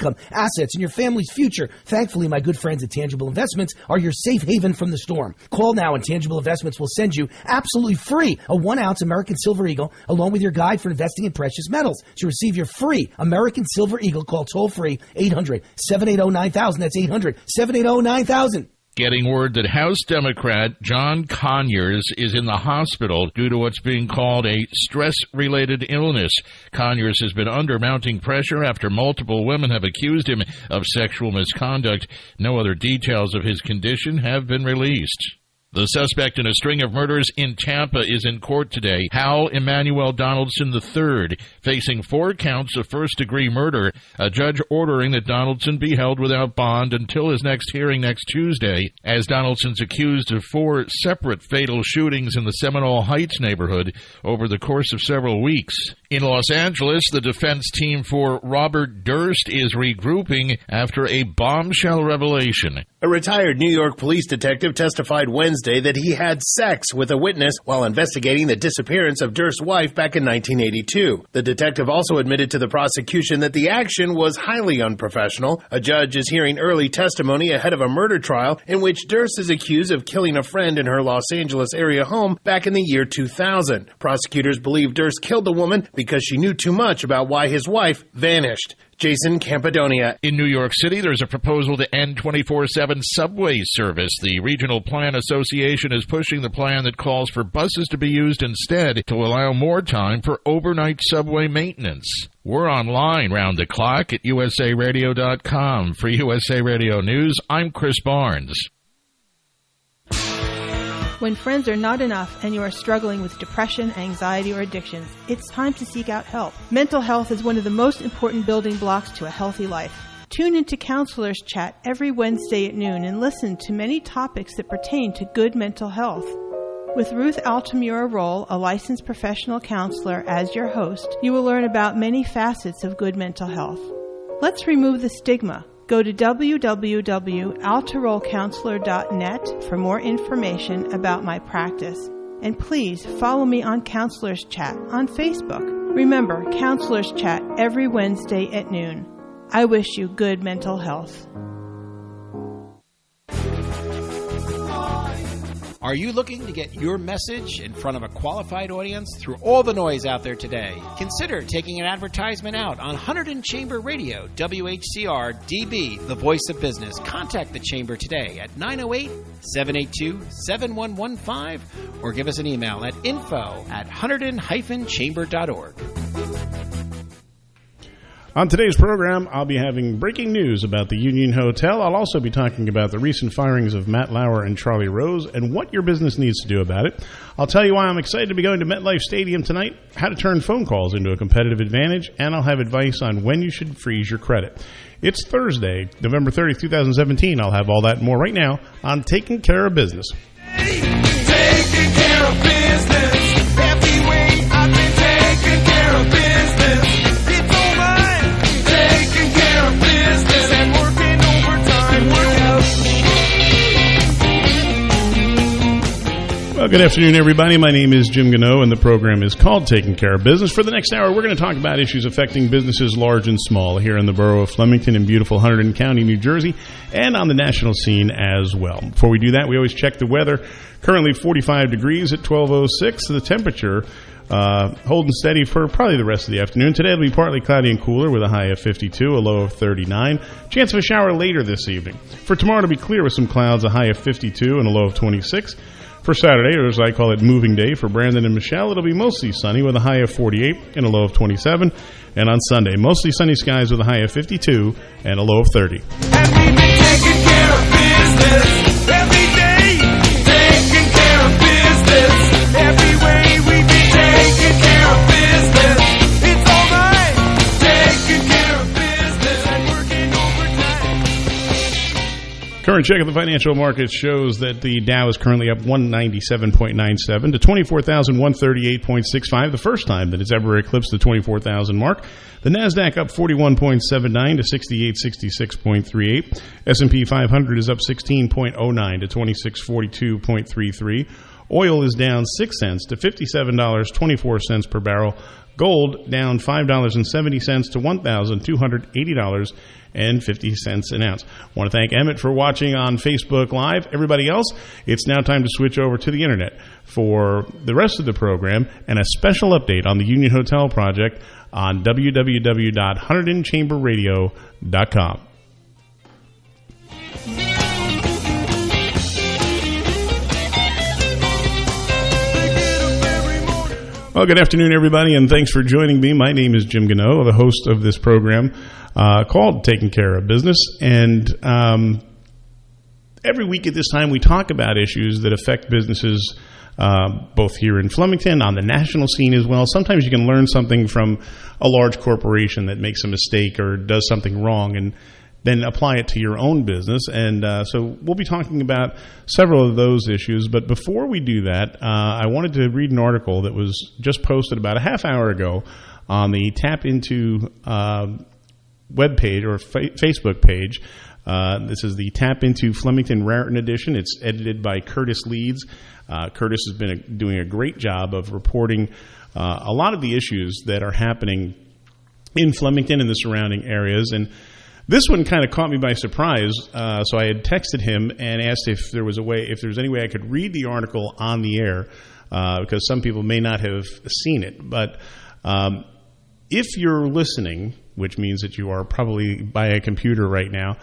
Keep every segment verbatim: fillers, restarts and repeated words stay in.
income, assets, and your family's future. Thankfully, my good friends at Tangible Investments are your safe haven from the storm. Call now and Tangible Investments will send you absolutely free a one-ounce American Silver Eagle along with your guide for investing in precious metals. To receive your free American Silver Eagle, call toll-free eight hundred, seven eight zero, nine thousand. That's eight hundred, seven eight zero, nine thousand. Getting word that House Democrat John Conyers is in the hospital due to what's being called a stress-related illness. Conyers has been under mounting pressure after multiple women have accused him of sexual misconduct. No other details of his condition have been released. The suspect in a string of murders in Tampa is in court today. Hal Emmanuel Donaldson the third, facing four counts of first-degree murder. A judge ordering that Donaldson be held without bond until his next hearing next Tuesday, as Donaldson's accused of four separate fatal shootings in the Seminole Heights neighborhood over the course of several weeks. In Los Angeles, the defense team for Robert Durst is regrouping after a bombshell revelation. A retired New York police detective testified Wednesday that he had sex with a witness while investigating the disappearance of Durst's wife back in nineteen eighty-two. The detective also admitted to the prosecution that the action was highly unprofessional. A judge is hearing early testimony ahead of a murder trial in which Durst is accused of killing a friend in her Los Angeles area home back in the year two thousand. Prosecutors believe Durst killed the woman because she knew too much about why his wife vanished. Jason Campidonia. In New York City, there's a proposal to end twenty-four seven subway service. The Regional Plan Association is pushing the plan that calls for buses to be used instead to allow more time for overnight subway maintenance. We're online round the clock at U S A radio dot com. For U S A Radio News, I'm Chris Barnes. When friends are not enough and you are struggling with depression, anxiety, or addictions, it's time to seek out help. Mental health is one of the most important building blocks to a healthy life. Tune into Counselors Chat every Wednesday at noon and listen to many topics that pertain to good mental health. With Ruth Altamura Roll, a licensed professional counselor, as your host, you will learn about many facets of good mental health. Let's remove the stigma. Go to w w w dot altaroll counselor dot net for more information about my practice. And please follow me on Counselors Chat on Facebook. Remember, Counselors Chat every Wednesday at noon. I wish you good mental health. Are you looking to get your message in front of a qualified audience through all the noise out there today? Consider taking an advertisement out on Hunterdon Chamber Radio, W H C R D B, the voice of business. Contact the Chamber today at nine oh eight, seven eight two, seven one one five or give us an email at info at hunterdon dash chamber dot org. On today's program, I'll be having breaking news about the Union Hotel. I'll also be talking about the recent firings of Matt Lauer and Charlie Rose and what your business needs to do about it. I'll tell you why I'm excited to be going to MetLife Stadium tonight, how to turn phone calls into a competitive advantage, and I'll have advice on when you should freeze your credit. It's Thursday, November thirtieth, twenty seventeen. I'll have all that and more right now on Taking Care of Business. Taking care of business. Every way I've been taking care of business. Business and working overtime. Well, good afternoon, everybody. My name is Jim Gano, and the program is called Taking Care of Business. For the next hour, we're going to talk about issues affecting businesses large and small here in the borough of Flemington in beautiful Hunterdon County, New Jersey, and on the national scene as well. Before we do that, we always check the weather. Currently forty-five degrees at twelve oh six. The temperature Uh, holding steady for probably the rest of the afternoon. Today it'll be partly cloudy and cooler with a high of fifty-two, a low of thirty-nine. Chance of a shower later this evening. For tomorrow it'll be clear with some clouds, a high of fifty-two and a low of twenty-six. For Saturday, or as I call it, moving day for Brandon and Michelle, it'll be mostly sunny with a high of forty-eight and a low of twenty-seven. And on Sunday, mostly sunny skies with a high of fifty-two and a low of thirty. And we've been taking care of business every day. Taking care of business every way. We've been taking care of business. It's all right. Taking care of business and working overtime. Current check of the financial markets shows that the Dow is currently up one ninety-seven point nine seven to twenty-four thousand one hundred thirty-eight point six five, the first time that it's ever eclipsed the twenty-four thousand mark. The NASDAQ up forty-one point seven nine to sixty-eight sixty-six point three eight. S and P five hundred is up sixteen point oh nine to twenty-six forty-two point three three. Oil is down six cents to fifty-seven dollars and twenty-four cents per barrel. Gold down five dollars and seventy cents to one thousand two hundred eighty dollars and fifty cents an ounce. I want to thank Emmett for watching on Facebook Live. Everybody else, it's now time to switch over to the internet for the rest of the program and a special update on the Union Hotel project on w w w dot hunterdon chamber radio dot com. Well, good afternoon, everybody, and thanks for joining me. My name is Jim Gano, the host of this program uh, called Taking Care of Business. And um, every week at this time, we talk about issues that affect businesses uh, both here in Flemington, on the national scene as well. Sometimes you can learn something from a large corporation that makes a mistake or does something wrong, and then apply it to your own business. And uh, so we'll be talking about several of those issues. But before we do that, uh, I wanted to read an article that was just posted about a half hour ago on the Tap Into uh, webpage or fa- Facebook page. Uh, this is the Tap Into Flemington Raritan edition. It's edited by Curtis Leeds. Uh, Curtis has been a, doing a great job of reporting uh, a lot of the issues that are happening in Flemington and the surrounding areas. And this one kind of caught me by surprise, uh, so I had texted him and asked if there was a way, if there was any way I could read the article on the air, uh, because some people may not have seen it. But um, if you're listening, which means that you are probably by a computer right now,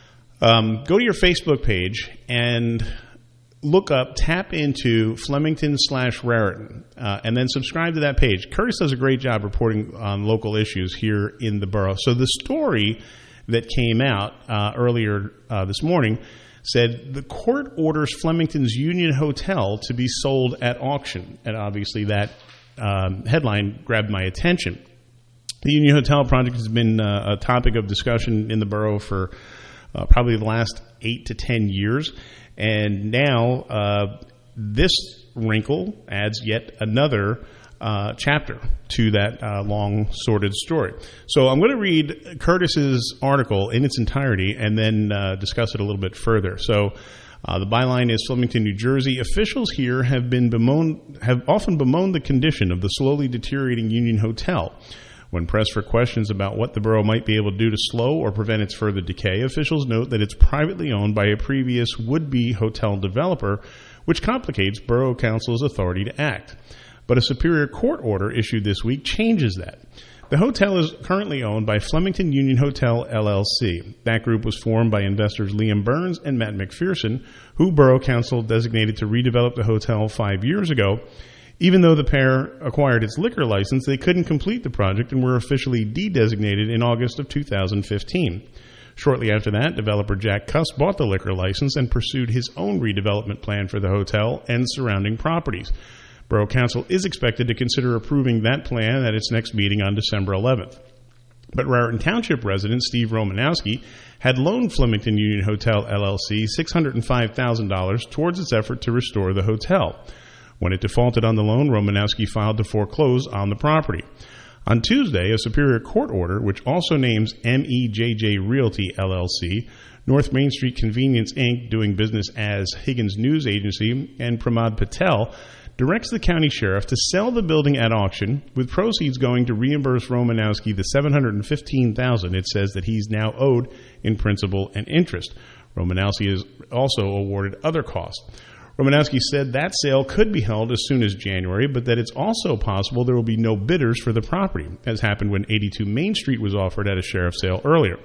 um, go to your Facebook page and look up Tap Into Flemington slash Raritan, uh, and then subscribe to that page. Curtis does a great job reporting on local issues here in the borough. So the story that came out uh, earlier uh, this morning said the court orders Flemington's Union Hotel to be sold at auction. And obviously that um, headline grabbed my attention. The Union Hotel project has been uh, a topic of discussion in the borough for uh, probably the last eight to ten years. And now uh, this wrinkle adds yet another Uh, chapter to that uh, long, sordid story. So I'm going to read Curtis's article in its entirety and then uh, discuss it a little bit further. So uh, the byline is Flemington, New Jersey. Officials here have been bemoaned, have often bemoaned the condition of the slowly deteriorating Union Hotel. When pressed for questions about what the borough might be able to do to slow or prevent its further decay, officials note that it's privately owned by a previous would-be hotel developer, which complicates Borough Council's authority to act. But a Superior Court order issued this week changes that. The hotel is currently owned by Flemington Union Hotel, L L C. That group was formed by investors Liam Burns and Matt McPherson, who Borough Council designated to redevelop the hotel five years ago. Even though the pair acquired its liquor license, they couldn't complete the project and were officially de-designated in August of two thousand fifteen. Shortly after that, developer Jack Cuss bought the liquor license and pursued his own redevelopment plan for the hotel and surrounding properties. Borough Council is expected to consider approving that plan at its next meeting on December eleventh. But Raritan Township resident Steve Romanowski had loaned Flemington Union Hotel, L L C six hundred five thousand dollars towards its effort to restore the hotel. When it defaulted on the loan, Romanowski filed to foreclose on the property. On Tuesday, a Superior Court order, which also names M E J J Realty, L L C, North Main Street Convenience, Incorporated, doing business as Higgins News Agency, and Pramod Patel, directs the county sheriff to sell the building at auction, with proceeds going to reimburse Romanowski the seven hundred fifteen thousand dollars it says that he's now owed in principal and interest. Romanowski is also awarded other costs. Romanowski said that sale could be held as soon as January, but that it's also possible there will be no bidders for the property, as happened when eighty-two Main Street was offered at a sheriff's sale earlier.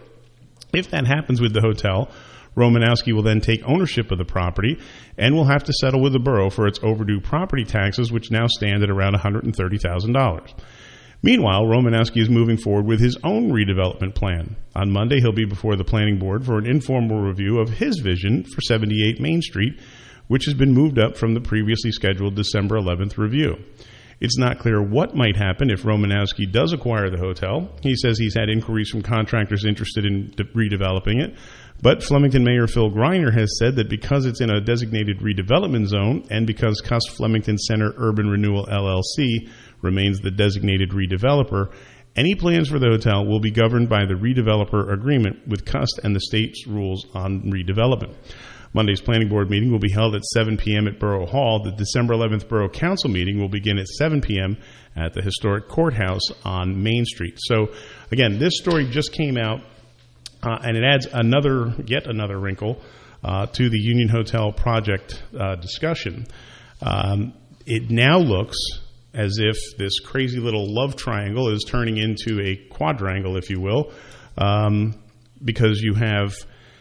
If that happens with the hotel, Romanowski will then take ownership of the property and will have to settle with the borough for its overdue property taxes, which now stand at around one hundred thirty thousand dollars. Meanwhile, Romanowski is moving forward with his own redevelopment plan. On Monday, he'll be before the planning board for an informal review of his vision for seventy-eight Main Street, which has been moved up from the previously scheduled December eleventh review. It's not clear what might happen if Romanowski does acquire the hotel. He says he's had inquiries from contractors interested in de- redeveloping it, but Flemington Mayor Phil Greiner has said that because it's in a designated redevelopment zone and because Cuss Flemington Center Urban Renewal L L C remains the designated redeveloper, any plans for the hotel will be governed by the redeveloper agreement with Cuss and the state's rules on redevelopment. Monday's planning board meeting will be held at seven p.m. at Borough Hall. The December eleventh Borough Council meeting will begin at seven p.m. at the historic courthouse on Main Street. So, again, this story just came out, uh, and it adds another, yet another wrinkle uh, to the Union Hotel project uh, discussion. Um, it now looks as if this crazy little love triangle is turning into a quadrangle, if you will, um, because you have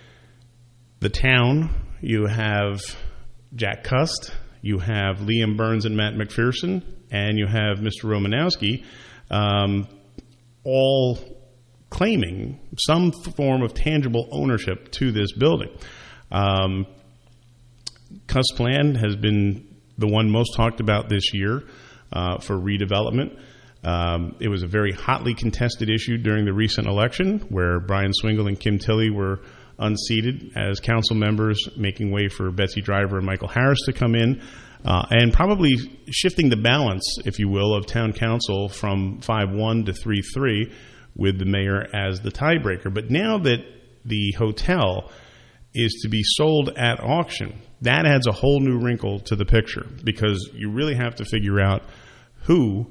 the town, you have Jack Cust, you have Liam Burns and Matt McPherson, and you have Mister Romanowski, um, all claiming some form of tangible ownership to this building. Um, Cust plan has been the one most talked about this year uh, for redevelopment. Um, it was a very hotly contested issue during the recent election where Brian Swingle and Kim Tilley were unseated as council members, making way for Betsy Driver and Michael Harris to come in, uh, and probably shifting the balance, if you will, of town council from five one to three three with the mayor as the tiebreaker. But now that the hotel is to be sold at auction, that adds a whole new wrinkle to the picture, because you really have to figure out who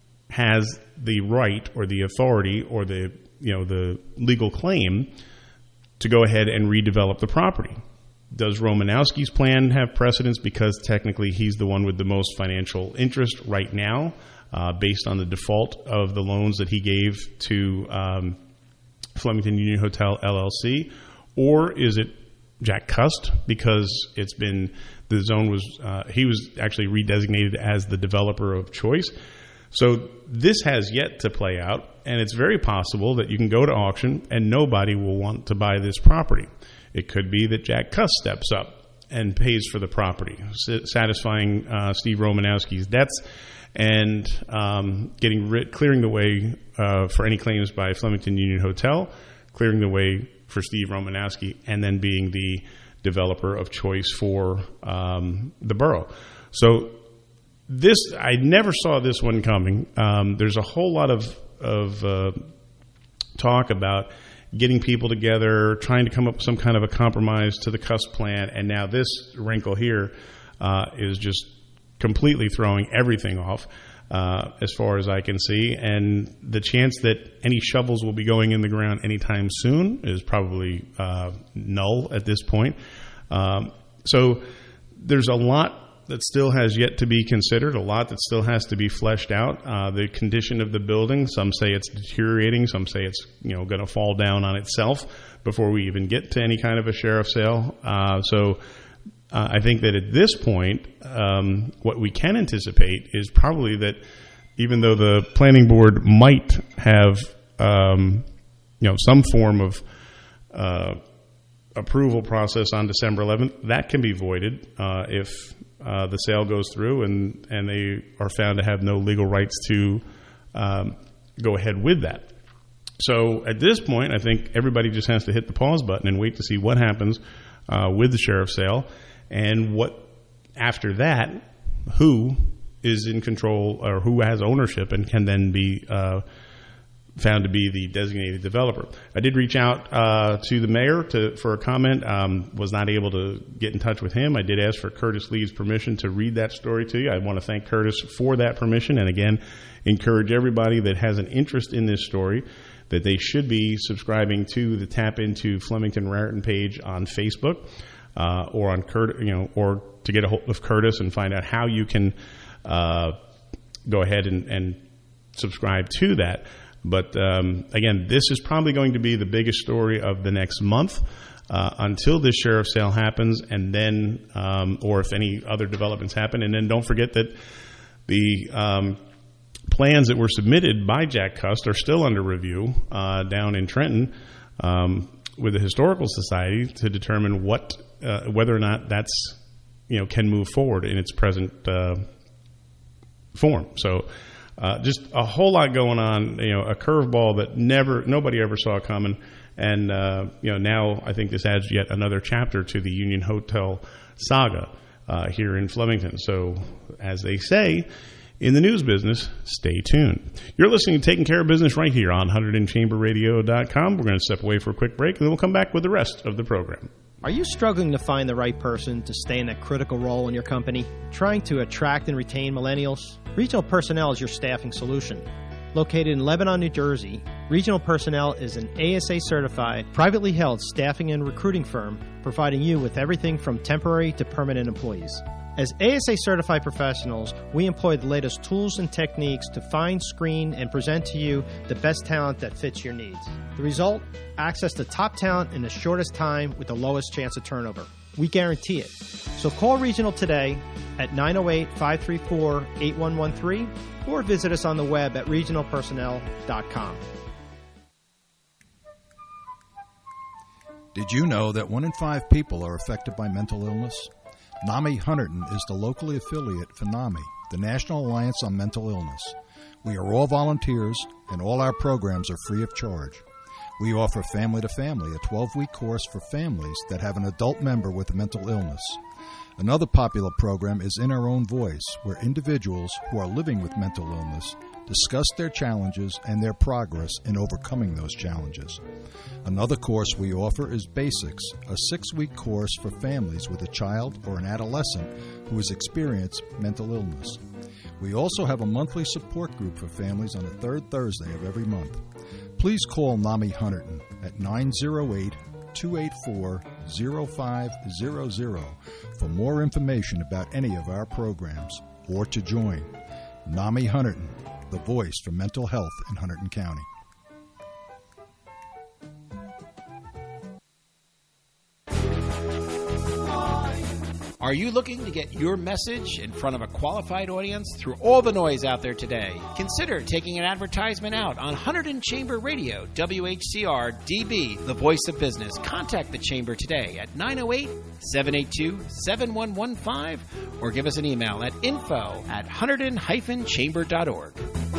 has the right or the authority or the, you know, the legal claim to go ahead and redevelop the property. Does Romanowski's plan have precedence because technically he's the one with the most financial interest right now, uh, based on the default of the loans that he gave to um, Flemington Union Hotel L L C? Or is it Jack Cust, because it's been, the zone was, uh, he was actually redesignated as the developer of choice. So this has yet to play out, and it's very possible that you can go to auction and nobody will want to buy this property. It could be that Jack Cust steps up and pays for the property, satisfying uh, Steve Romanowski's debts and um, getting rid, clearing the way uh, for any claims by Flemington Union Hotel, clearing the way for Steve Romanowski, and then being the developer of choice for um, the borough. So this, I never saw this one coming. Um, there's a whole lot of, of uh, talk about getting people together, trying to come up with some kind of a compromise to the Cust plan, and now this wrinkle here uh, is just completely throwing everything off, uh, as far as I can see. And the chance that any shovels will be going in the ground anytime soon is probably uh, null at this point. Um, so there's a lot that still has yet to be considered, a lot that still has to be fleshed out. Uh, the condition of the building, some say it's deteriorating, some say it's, you know, going to fall down on itself before we even get to any kind of a sheriff's sale. Uh, so uh, I think that at this point, um, what we can anticipate is probably that even though the planning board might have, um, you know, some form of uh, approval process on December eleventh, that can be voided uh, if Uh, the sale goes through and, and they are found to have no legal rights to um, go ahead with that. So at this point, I think everybody just has to hit the pause button and wait to see what happens uh, with the sheriff's sale, and what after that, who is in control or who has ownership and can then be uh, found to be the designated developer. I did reach out uh, to the mayor to, for a comment, um, was not able to get in touch with him. I did ask for Curtis Lee's permission to read that story to you. I want to thank Curtis for that permission, and again, encourage everybody that has an interest in this story that they should be subscribing to the Tap Into Flemington Raritan page on Facebook, uh, or on Curt, you know, or to get a hold of Curtis and find out how you can uh, go ahead and, and subscribe to that. But um, again, this is probably going to be the biggest story of the next month uh, until this sheriff's sale happens, and then, um, or if any other developments happen. And then don't forget that the um, plans that were submitted by Jack Cust are still under review uh, down in Trenton um, with the Historical Society to determine what, uh, whether or not that's, you know, can move forward in its present uh, form. So. Uh, just a whole lot going on, you know, a curveball that never, nobody ever saw coming. And, uh, you know, now I think this adds yet another chapter to the Union Hotel saga uh, here in Flemington. So, as they say in the news business, stay tuned. You're listening to Taking Care of Business right here on one hundred and chamber radio dot com. We're going to step away for a quick break, and then we'll come back with the rest of the program. Are you struggling to find the right person to stay in a critical role in your company? Trying to attract and retain millennials? Regional Personnel is your staffing solution. Located in Lebanon, New Jersey, Regional Personnel is an A S A-certified, privately held staffing and recruiting firm providing you with everything from temporary to permanent employees. As A S A-certified professionals, we employ the latest tools and techniques to find, screen, and present to you the best talent that fits your needs. The result? Access to top talent in the shortest time with the lowest chance of turnover. We guarantee it. So call Regional today at nine oh eight, five three four, eight one one three or visit us on the web at regional personnel dot com. Did you know that one in five people are affected by mental illness? NAMI Hunterdon is the locally affiliate for NAMI, the National Alliance on Mental Illness. We are all volunteers, and all our programs are free of charge. We offer Family to Family, a twelve-week course for families that have an adult member with a mental illness. Another popular program is In Our Own Voice, where individuals who are living with mental illness discuss their challenges and their progress in overcoming those challenges. Another course we offer is Basics, a six-week course for families with a child or an adolescent who has experienced mental illness. We also have a monthly support group for families on the third Thursday of every month. Please call NAMI Hunterdon at nine oh eight, two eight four, oh five hundred for more information about any of our programs or to join. NAMI Hunterdon, the voice for mental health in Hunterdon County. Are you looking to get your message in front of a qualified audience through all the noise out there today? Consider taking an advertisement out on Hunterdon Chamber Radio, W H C R D B, the voice of business. Contact the Chamber today at nine oh eight, seven eight two, seven one one five or give us an email at info at hunterdon dash chamber dot org.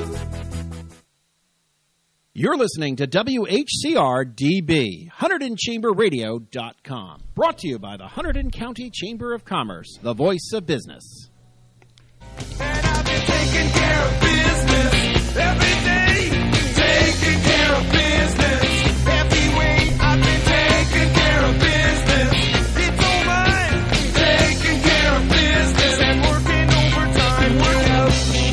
You're listening to W H C R D B, Hunterdon Chamber Radio dot com. Brought to you by the Hunterdon County Chamber of Commerce, the voice of business. And I've been taking care of business every day. Taking care of business every way. I've been taking care of business. It's all mine. Taking care of business and working overtime. Work out.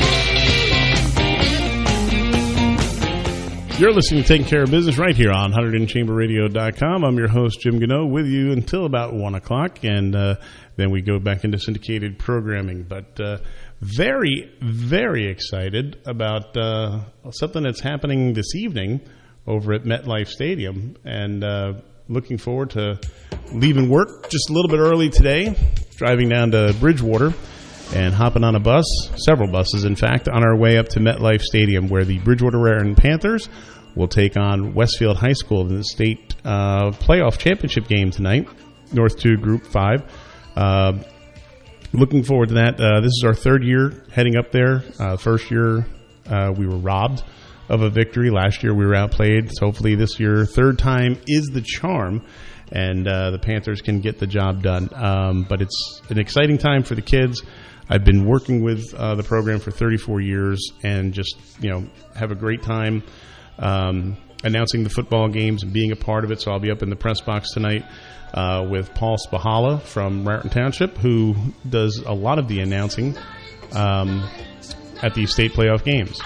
You're listening to Taking Care of Business right here on Hunterdon Chamber Radio dot com. I'm your host, Jim Gano, with you until about one o'clock, and uh, then we go back into syndicated programming. But uh, very, very excited about uh, something that's happening this evening over at MetLife Stadium, and uh, looking forward to leaving work just a little bit early today, driving down to Bridgewater and hopping on a bus, several buses, in fact, on our way up to MetLife Stadium, where the Bridgewater Raritan Panthers will take on Westfield High School in the state uh, playoff championship game tonight, North two, Group five. Uh, looking forward to that. Uh, this is our third year heading up there. Uh, first year, uh, we were robbed of a victory. Last year, we were outplayed. So hopefully this year, third time is the charm, and uh, the Panthers can get the job done. Um, but it's an exciting time for the kids. I've been working with uh, the program for thirty-four years and just, you know, have a great time um, announcing the football games and being a part of it. So I'll be up in the press box tonight uh, with Paul Spahala from Raritan Township, who does a lot of the announcing um, at these state playoff games.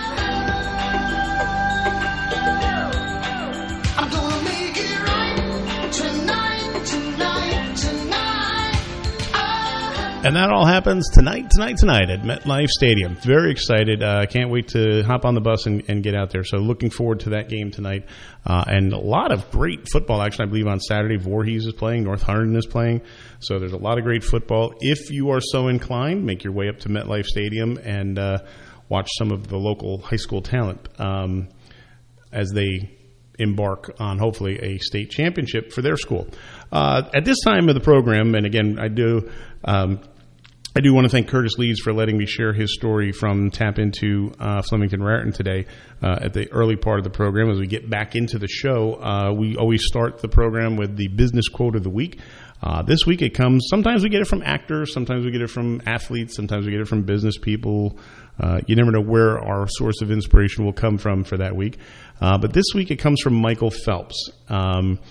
And that all happens tonight, tonight, tonight at MetLife Stadium. Very excited. Uh, can't wait to hop on the bus and, and get out there. So looking forward to that game tonight. Uh, and a lot of great football action, I believe, on Saturday. Voorhees is playing. North Hunterdon is playing. So there's a lot of great football. If you are so inclined, make your way up to MetLife Stadium and uh, watch some of the local high school talent um, as they embark on, hopefully, a state championship for their school. Uh, at this time of the program, and again, I do... Um, I do want to thank Curtis Leeds for letting me share his story from Tap Into uh, Flemington Raritan today uh, at the early part of the program. As we get back into the show, uh, we always start the program with the business quote of the week. Uh, this week it comes, sometimes we get it from actors, sometimes we get it from athletes, sometimes we get it from business people. Uh, you never know where our source of inspiration will come from for that week. Uh, but this week it comes from Michael Phelps. Um,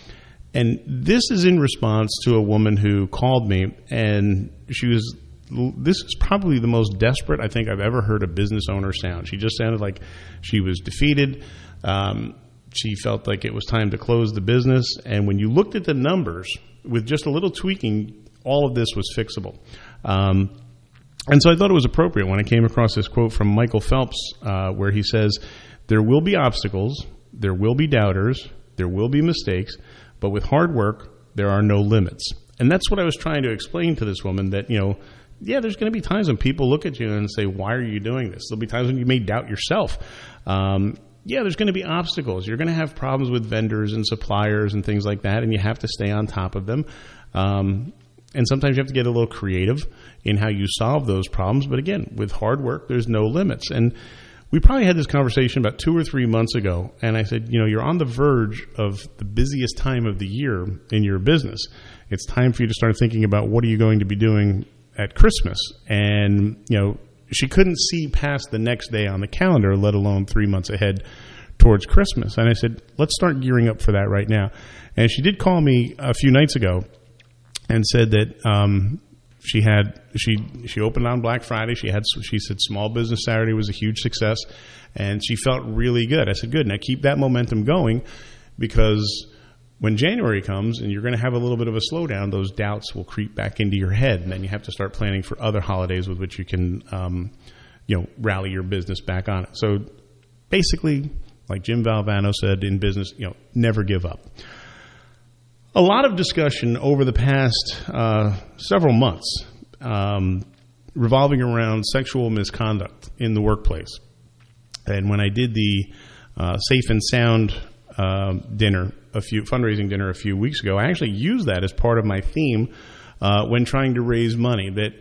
And this is in response to a woman who called me, and she was, this is probably the most desperate I think I've ever heard a business owner sound. She just sounded like she was defeated. Um, she felt like it was time to close the business. And when you looked at the numbers, with just a little tweaking, all of this was fixable. Um, and so I thought it was appropriate when I came across this quote from Michael Phelps, uh, where he says, "There will be obstacles, there will be doubters, there will be mistakes, but with hard work, there are no limits." And that's what I was trying to explain to this woman, that, you know, yeah, there's going to be times when people look at you and say, why are you doing this? There'll be times when you may doubt yourself. Um, yeah, there's going to be obstacles. You're going to have problems with vendors and suppliers and things like that, and you have to stay on top of them. Um, and sometimes you have to get a little creative in how you solve those problems. But again, with hard work, there's no limits. And we probably had this conversation about two or three months ago, and I said, you know, you're on the verge of the busiest time of the year in your business. It's time for you to start thinking about what are you going to be doing at Christmas. And, you know, she couldn't see past the next day on the calendar, let alone three months ahead towards Christmas. And I said, let's start gearing up for that right now. And she did call me a few nights ago and said that um, she had she she opened on Black Friday. She had she said Small Business Saturday was a huge success, and she felt really good. I said, good. Now keep that momentum going, because when January comes and you're going to have a little bit of a slowdown, those doubts will creep back into your head, and then you have to start planning for other holidays with which you can, um, you know, rally your business back on it. So basically, like Jim Valvano said in business, you know, never give up. A lot of discussion over the past uh, several months um, revolving around sexual misconduct in the workplace. And when I did the uh, Safe and Sound uh, dinner, a few fundraising dinner a few weeks ago, I actually used that as part of my theme uh, when trying to raise money, that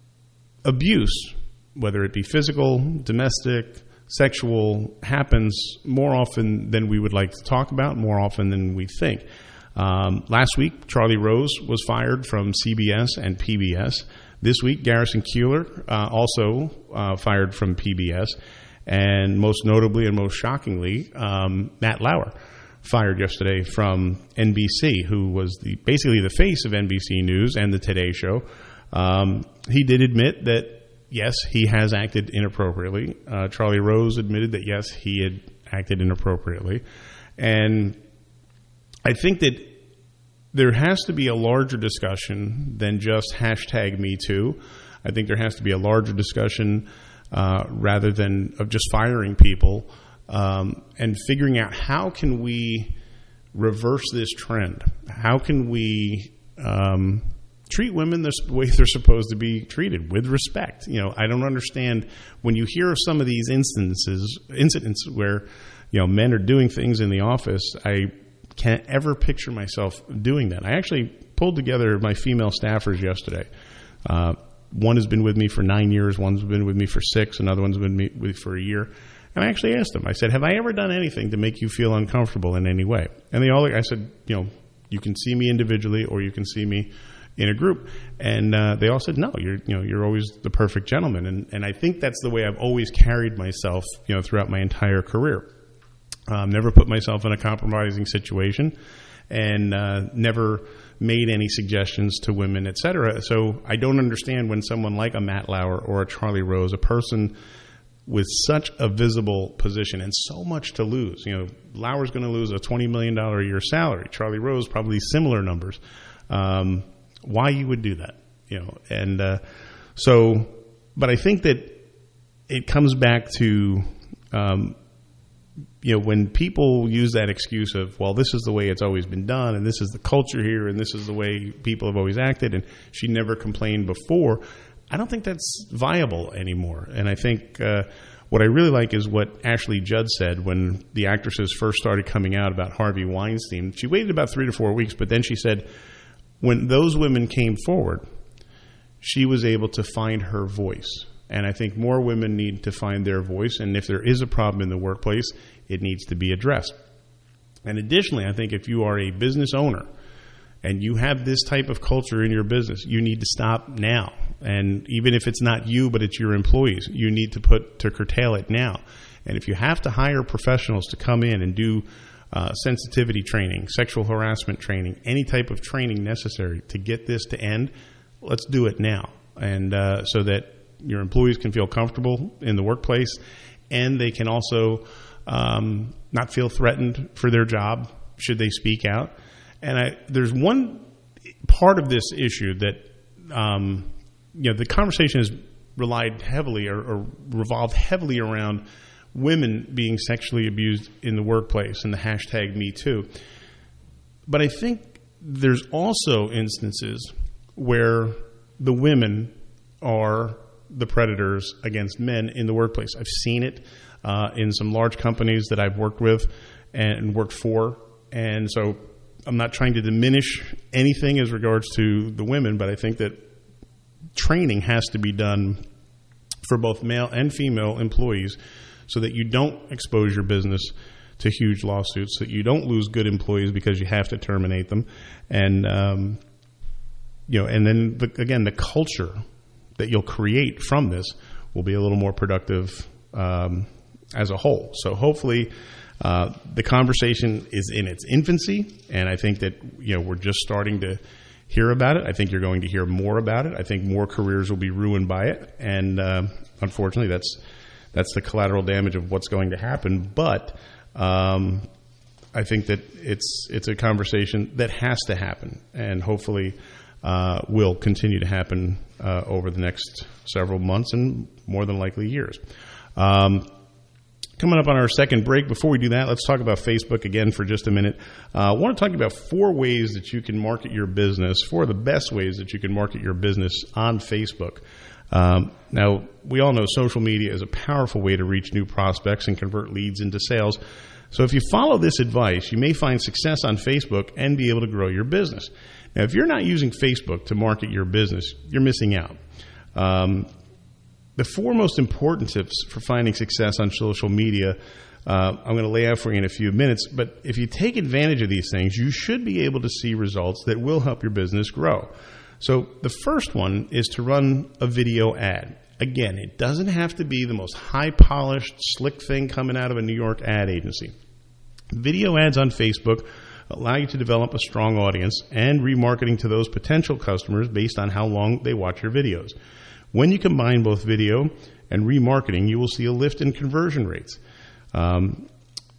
abuse, whether it be physical, domestic, sexual, happens more often than we would like to talk about, more often than we think. Um, last week, Charlie Rose was fired from C B S and P B S. This week, Garrison Keillor uh, also uh, fired from P B S. And most notably and most shockingly, um, Matt Lauer fired yesterday from N B C, who was the basically the face of N B C News and the Today Show. Um, he did admit that, yes, he has acted inappropriately. Uh, Charlie Rose admitted that, yes, he had acted inappropriately. And I think that there has to be a larger discussion than just hashtag Me Too. I think there has to be a larger discussion uh, rather than of just firing people, um, and figuring out how can we reverse this trend? How can we um, treat women the way they're supposed to be treated, with respect? You know, I don't understand when you hear of some of these instances, incidents where, you know, men are doing things in the office. I can't ever picture myself doing that. I actually pulled together my female staffers yesterday. Uh, one has been with me for nine years. One's been with me for six. Another one's been with me for a year. And I actually asked them, I said, have I ever done anything to make you feel uncomfortable in any way? And they all, I said, you know, you can see me individually or you can see me in a group. And uh, they all said, no, you're, you know, you're always the perfect gentleman. And, and I think that's the way I've always carried myself, you know, throughout my entire career. Um, never put myself in a compromising situation, and uh, never made any suggestions to women, et cetera. So I don't understand when someone like a Matt Lauer or a Charlie Rose, a person with such a visible position and so much to lose. You know, Lauer's going to lose a twenty million dollars a year salary. Charlie Rose, probably similar numbers. Um, why you would do that, you know? And uh, so, but I think that it comes back to, um, you know, when people use that excuse of, well, this is the way it's always been done, and this is the culture here, and this is the way people have always acted, and she never complained before, I don't think that's viable anymore. And I think uh, what I really like is what Ashley Judd said when the actresses first started coming out about Harvey Weinstein. She waited about three to four weeks, but then she said when those women came forward, she was able to find her voice. And I think more women need to find their voice. And if there is a problem in the workplace, it needs to be addressed. And additionally, I think if you are a business owner and you have this type of culture in your business, you need to stop now. And even if it's not you, but it's your employees, you need to put to curtail it now. And if you have to hire professionals to come in and do uh, sensitivity training, sexual harassment training, any type of training necessary to get this to end, let's do it now. And uh, so that your employees can feel comfortable in the workplace, and they can also um, not feel threatened for their job should they speak out. And I, there's one part of this issue that, um, you know, the conversation has relied heavily or, or revolved heavily around women being sexually abused in the workplace and the hashtag Me Too. But I think there's also instances where the women are the predators against men in the workplace. I've seen it uh, in some large companies that I've worked with and worked for. And so I'm not trying to diminish anything as regards to the women, but I think that training has to be done for both male and female employees so that you don't expose your business to huge lawsuits, so that you don't lose good employees because you have to terminate them. And, um, you know, and then, the, again, the culture that you'll create from this will be a little more productive um, as a whole. So hopefully uh, the conversation is in its infancy, and I think that, you know, we're just starting to hear about it. I think you're going to hear more about it. I think more careers will be ruined by it, and uh, unfortunately that's that's the collateral damage of what's going to happen. But um, I think that it's it's a conversation that has to happen, and hopefully uh, will continue to happen uh, over the next several months and more than likely years. Um, Coming up on our second break, before we do that, let's talk about Facebook again for just a minute. Uh, I want to talk about four ways that you can market your business, four of the best ways that you can market your business on Facebook. Um, now, we all know social media is a powerful way to reach new prospects and convert leads into sales. So if you follow this advice, you may find success on Facebook and be able to grow your business. Now, if you're not using Facebook to market your business, you're missing out. Um, The four most important tips for finding success on social media, uh, I'm going to lay out for you in a few minutes, but if you take advantage of these things, you should be able to see results that will help your business grow. So the first one is to run a video ad. Again, it doesn't have to be the most high-polished, slick thing coming out of a New York ad agency. Video ads on Facebook allow you to develop a strong audience and remarketing to those potential customers based on how long they watch your videos. When you combine both video and remarketing, you will see a lift in conversion rates. Um,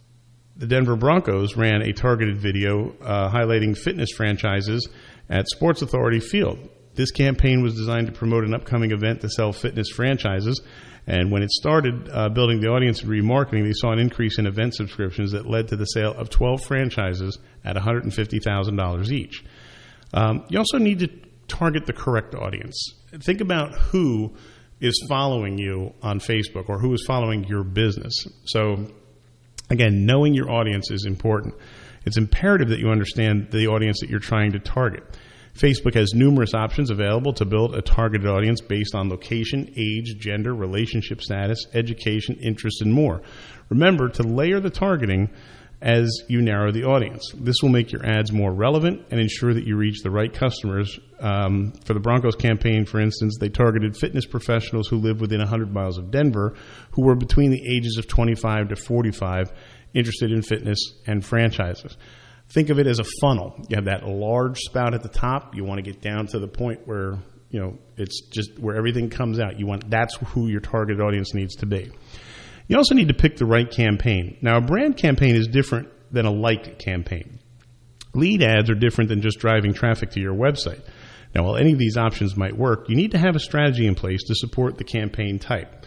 the Denver Broncos ran a targeted video uh, highlighting fitness franchises at Sports Authority Field. This campaign was designed to promote an upcoming event to sell fitness franchises, and when it started uh, building the audience and remarketing, they saw an increase in event subscriptions that led to the sale of twelve franchises at one hundred fifty thousand dollars each. Um, you also need to target the correct audience. Think about who is following you on Facebook or who is following your business. So, again, knowing your audience is important. It's imperative that you understand the audience that you're trying to target. Facebook has numerous options available to build a targeted audience based on location, age, gender, relationship status, education, interest, and more. Remember to layer the targeting as you narrow the audience. This will make your ads more relevant and ensure that you reach the right customers. Um, for the Broncos campaign, for instance, they targeted fitness professionals who live within one hundred miles of Denver who were between the ages of twenty-five to forty-five, interested in fitness and franchises. Think of it as a funnel. You have that large spout at the top. You want to get down to the point where, you know, it's just where everything comes out. You want, that's who your targeted audience needs to be. You also need to pick the right campaign. Now, a brand campaign is different than a like campaign. Lead ads are different than just driving traffic to your website. Now, while any of these options might work, you need to have a strategy in place to support the campaign type.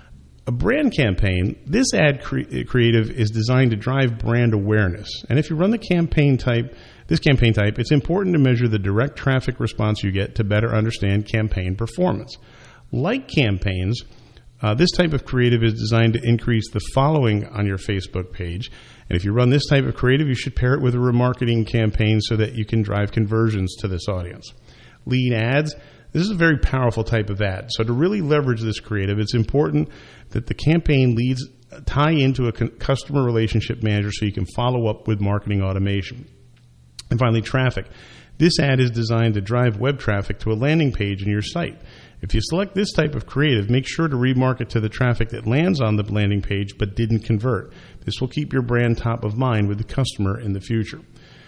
A brand campaign, this ad cre- creative is designed to drive brand awareness. And if you run the campaign type, this campaign type, it's important to measure the direct traffic response you get to better understand campaign performance. Like campaigns, Uh, this type of creative is designed to increase the following on your Facebook page. And if you run this type of creative, you should pair it with a remarketing campaign so that you can drive conversions to this audience. Lead ads, this is a very powerful type of ad. So to really leverage this creative, it's important that the campaign leads tie into a customer relationship manager so you can follow up with marketing automation. And finally, traffic. This ad is designed to drive web traffic to a landing page in your site. If you select this type of creative, make sure to remarket to the traffic that lands on the landing page but didn't convert. This will keep your brand top of mind with the customer in the future.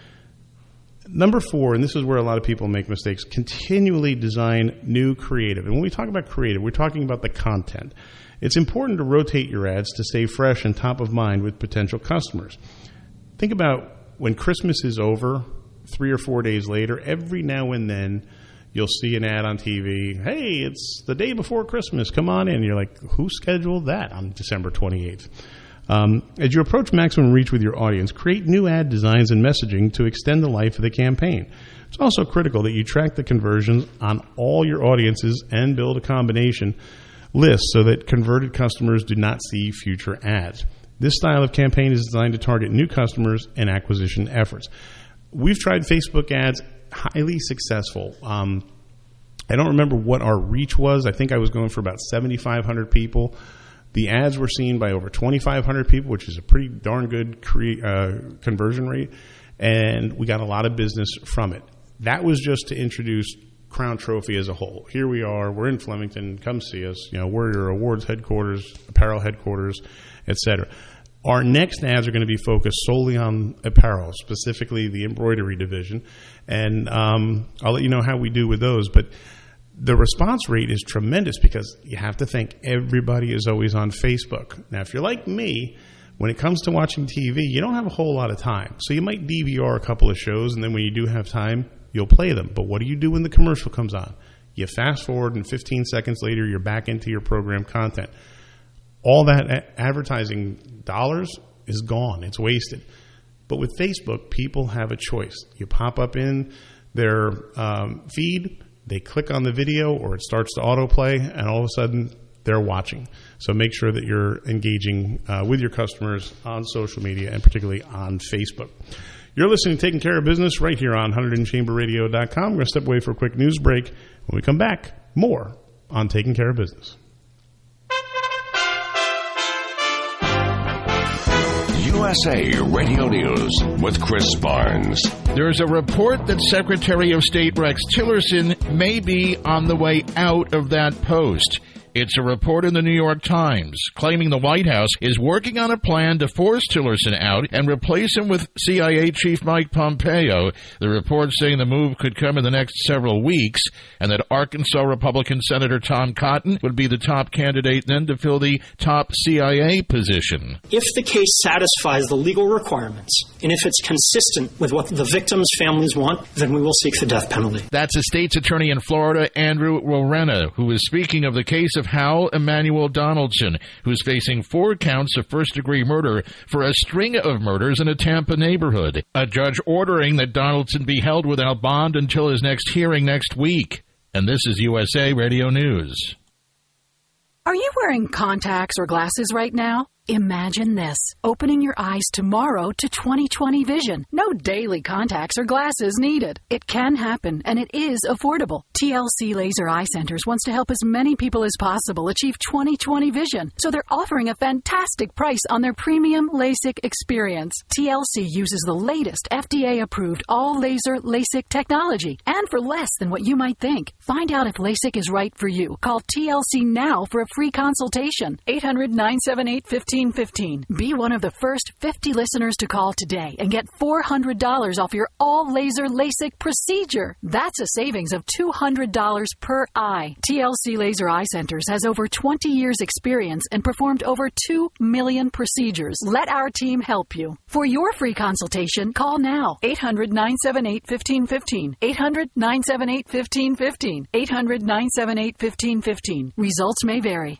Number four, and this is where a lot of people make mistakes, continually design new creative. And when we talk about creative, we're talking about the content. It's important to rotate your ads to stay fresh and top of mind with potential customers. Think about when Christmas is over, three or four days later, every now and then you'll see an ad on T V. Hey, it's the day before Christmas. Come on in. You're like, who scheduled that on December twenty-eighth? Um, as you approach maximum reach with your audience, create new ad designs and messaging to extend the life of the campaign. It's also critical that you track the conversions on all your audiences and build a combination list so that converted customers do not see future ads. This style of campaign is designed to target new customers and acquisition efforts. We've tried Facebook ads, highly successful. Um, I don't remember what our reach was. I think I was going for about seventy-five hundred people. The ads were seen by over twenty-five hundred people, which is a pretty darn good cre- uh, conversion rate, and we got a lot of business from it. That was just to introduce Crown Trophy as a whole. Here we are. We're in Flemington. Come see us. You know, we're your awards headquarters, apparel headquarters, et cetera. Our next ads are going to be focused solely on apparel, specifically the embroidery division, and um, I'll let you know how we do with those. But the response rate is tremendous because you have to think everybody is always on Facebook. Now, if you're like me, when it comes to watching T V, you don't have a whole lot of time. So you might D V R a couple of shows, and then when you do have time, you'll play them. But what do you do when the commercial comes on? You fast forward, and fifteen seconds later, you're back into your program content. All that a- advertising dollars is gone. It's wasted. But with Facebook, people have a choice. You pop up in their um, feed, they click on the video, or it starts to autoplay, and all of a sudden, they're watching. So make sure that you're engaging uh, with your customers on social media, and particularly on Facebook. You're listening to Taking Care of Business right here on one hundred chamber radio dot com. We're going to step away for a quick news break. When we come back, more on Taking Care of Business. U S A Radio News with Chris Barnes. There's a report that Secretary of State Rex Tillerson may be on the way out of that post. It's a report in the New York Times claiming the White House is working on a plan to force Tillerson out and replace him with C I A Chief Mike Pompeo. The report saying the move could come in the next several weeks and that Arkansas Republican Senator Tom Cotton would be the top candidate then to fill the top C I A position. If the case satisfies the legal requirements and if it's consistent with what the victims' families want, then we will seek the death penalty. That's a state's attorney in Florida, Andrew Rorena, who is speaking of the case of Hal Emmanuel Donaldson, who's facing four counts of first-degree murder for a string of murders in a Tampa neighborhood. A judge ordering that Donaldson be held without bond until his next hearing next week. And this is U S A Radio News. Are you wearing contacts or glasses right now? Imagine this, opening your eyes tomorrow to twenty twenty vision. No daily contacts or glasses needed. It can happen, and it is affordable. T L C Laser Eye Centers wants to help as many people as possible achieve twenty twenty vision, so they're offering a fantastic price on their premium LASIK experience. T L C uses the latest F D A-approved all-laser LASIK technology, and for less than what you might think. Find out if LASIK is right for you. Call T L C now for a free consultation. eight hundred, nine seven eight, one five one five. Be one of the first fifty listeners to call today and get four hundred dollars off your all-laser LASIK procedure. That's a savings of two hundred dollars per eye. T L C Laser Eye Centers has over twenty years experience and performed over two million procedures. Let our team help you. For your free consultation, call now. eight hundred, nine seven eight, one five one five. eight hundred, nine seven eight, one five one five. eight hundred, nine seven eight, one five one five. Results may vary.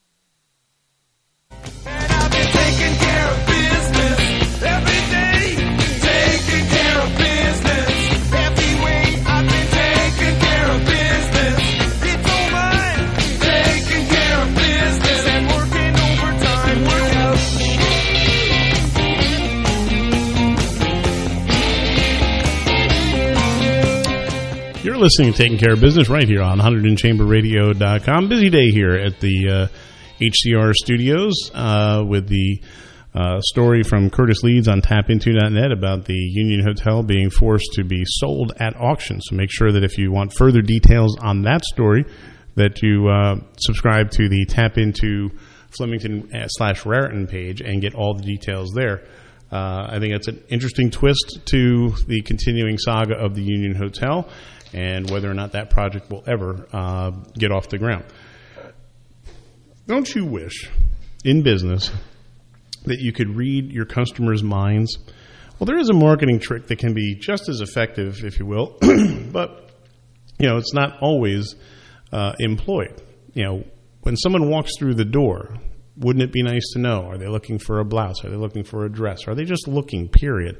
Taking care of business every day. Taking care of business every way. I've been taking care of business. It's all mine. Taking care of business and working overtime. Work out. You're listening to Taking Care of Business right here on one hundred chamber radio dot com. Busy day here at the uh, H C R studios uh, with the Uh, story from Curtis Leeds on tap into dot net about the Union Hotel being forced to be sold at auction. So make sure that if you want further details on that story, that you uh, subscribe to the Tap Into Flemington slash Raritan page and get all the details there. Uh, I think that's an interesting twist to the continuing saga of the Union Hotel and whether or not that project will ever uh, get off the ground. Don't you wish in business that you could read your customers' minds? Well, there is a marketing trick that can be just as effective, if you will, but, you know, it's not always uh, employed. You know, when someone walks through the door, wouldn't it be nice to know, are they looking for a blouse? Are they looking for a dress? Are they just looking, period?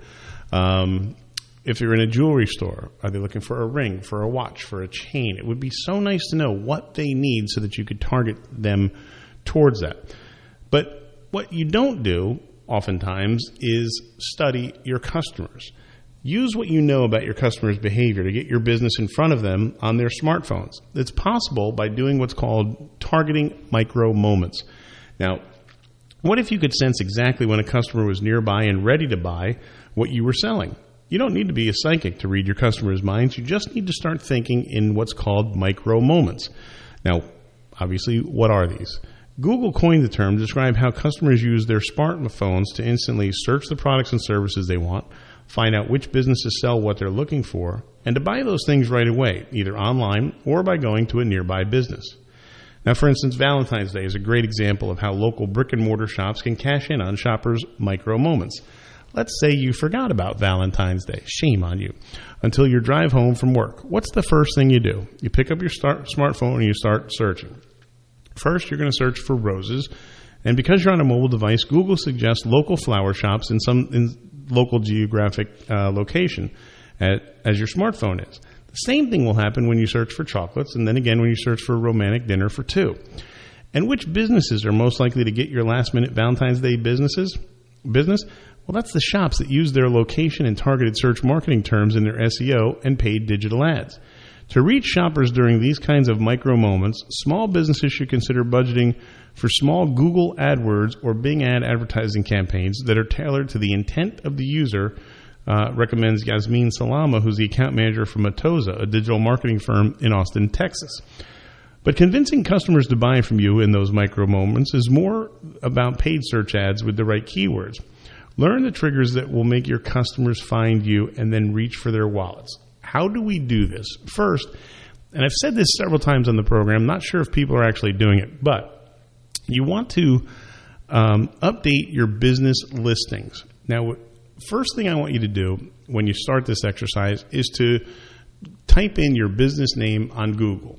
Um, if you're in a jewelry store, are they looking for a ring, for a watch, for a chain? It would be so nice to know what they need so that you could target them towards that. But what you don't do oftentimes is study your customers. Use what you know about your customers' behavior to get your business in front of them on their smartphones. It's possible by doing what's called targeting micro moments. Now, what if you could sense exactly when a customer was nearby and ready to buy what you were selling? You don't need to be a psychic to read your customers' minds. You just need to start thinking in what's called micro moments. Now, obviously, what are these? Google coined the term to describe how customers use their smartphones to instantly search the products and services they want, find out which businesses sell what they're looking for, and to buy those things right away, either online or by going to a nearby business. Now, for instance, Valentine's Day is a great example of how local brick-and-mortar shops can cash in on shoppers' micro moments. Let's say you forgot about Valentine's Day. Shame on you. Until your drive home from work. What's the first thing you do? You pick up your start, smartphone and you start searching. First, you're going to search for roses, and because you're on a mobile device, Google suggests local flower shops in some in local geographic uh, location at, as your smartphone is. The same thing will happen when you search for chocolates, and then again when you search for a romantic dinner for two. And which businesses are most likely to get your last-minute Valentine's Day businesses? Business? Well, that's the shops that use their location and targeted search marketing terms in their S E O and paid digital ads. To reach shoppers during these kinds of micro moments, small businesses should consider budgeting for small Google AdWords or Bing ad advertising campaigns that are tailored to the intent of the user, uh, recommends Yasmin Salama, who's the account manager for Matoza, a digital marketing firm in Austin, Texas. But convincing customers to buy from you in those micro moments is more about paid search ads with the right keywords. Learn the triggers that will make your customers find you and then reach for their wallets. How do we do this? First, and I've said this several times on the program, not sure if people are actually doing it, but you want to um, update your business listings. Now, first thing I want you to do when you start this exercise is to type in your business name on Google.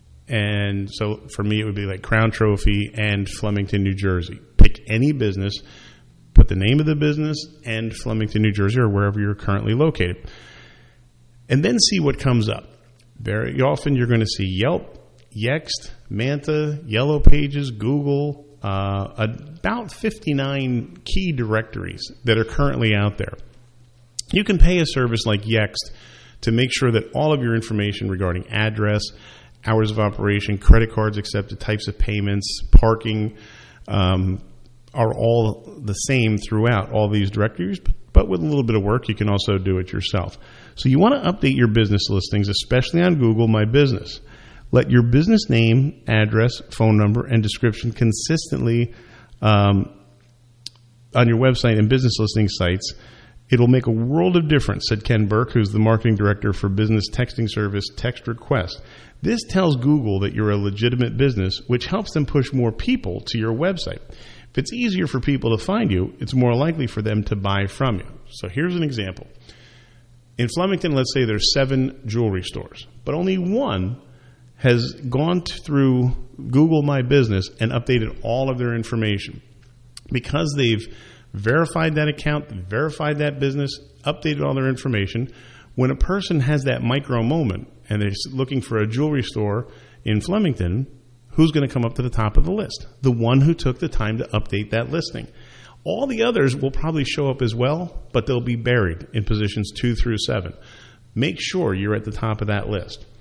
And so for me, it would be like Crown Trophy and Flemington, New Jersey. Pick any business, put the name of the business and Flemington, New Jersey, or wherever you're currently located. And then see what comes up. Very often you're going to see Yelp, Yext, Manta, Yellow Pages, Google, uh, about fifty-nine key directories that are currently out there. You can pay a service like Yext to make sure that all of your information regarding address, hours of operation, credit cards accepted, types of payments, parking, um, are all the same throughout all these directories, but with a little bit of work, you can also do it yourself. So you want to update your business listings, especially on Google My Business. Let your business name, address, phone number, and description consistently um, on your website and business listing sites. It'll make a world of difference, said Ken Burke, who's the marketing director for business texting service Text Request. This tells Google that you're a legitimate business, which helps them push more people to your website. If it's easier for people to find you, it's more likely for them to buy from you. So here's an example. In Flemington, let's say there's seven jewelry stores, but only one has gone through Google My Business and updated all of their information. Because they've verified that account, verified that business, updated all their information, when a person has that micro moment and they're looking for a jewelry store in Flemington, who's going to come up to the top of the list? The one who took the time to update that listing. All the others will probably show up as well, but they'll be buried in positions two through seven. Make sure you're at the top of that list.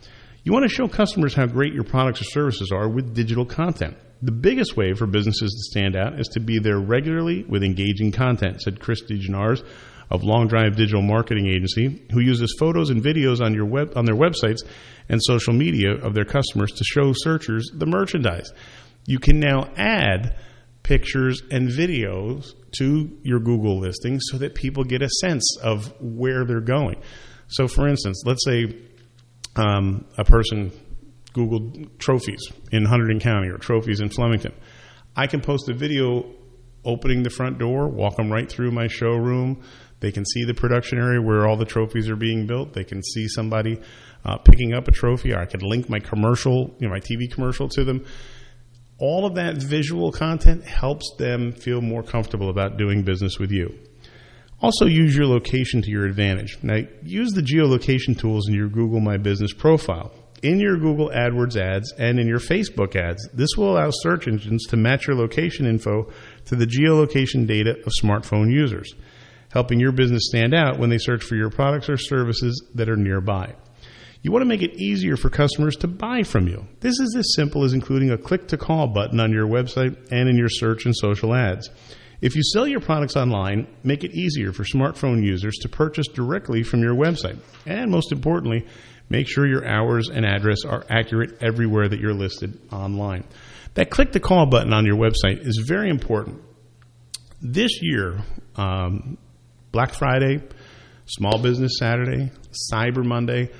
You want to show customers how great your products or services are with digital content. The biggest way for businesses to stand out is to be there regularly with engaging content, said Chris DeGenars of Long Drive Digital Marketing Agency, who uses photos and videos on your web on their websites and social media of their customers to show searchers the merchandise. You can now add pictures and videos to your Google listings so that people get a sense of where they're going. So, for instance, let's say um, a person Googled trophies in Hunterdon County or trophies in Flemington. I can post a video opening the front door, walk them right through my showroom. They can see the production area where all the trophies are being built. They can see somebody uh, picking up a trophy, or I could link my commercial, you know, my T V commercial to them. All of that visual content helps them feel more comfortable about doing business with you. Also, use your location to your advantage. Now, use the geolocation tools in your Google My Business profile, in your Google AdWords ads, and in your Facebook ads. This will allow search engines to match your location info to the geolocation data of smartphone users, helping your business stand out when they search for your products or services that are nearby. You want to make it easier for customers to buy from you. This is as simple as including a click-to-call button on your website and in your search and social ads. If you sell your products online, make it easier for smartphone users to purchase directly from your website. And most importantly, make sure your hours and address are accurate everywhere that you're listed online. That click-to-call button on your website is very important. This year, um, Black Friday, Small Business Saturday, Cyber Monday,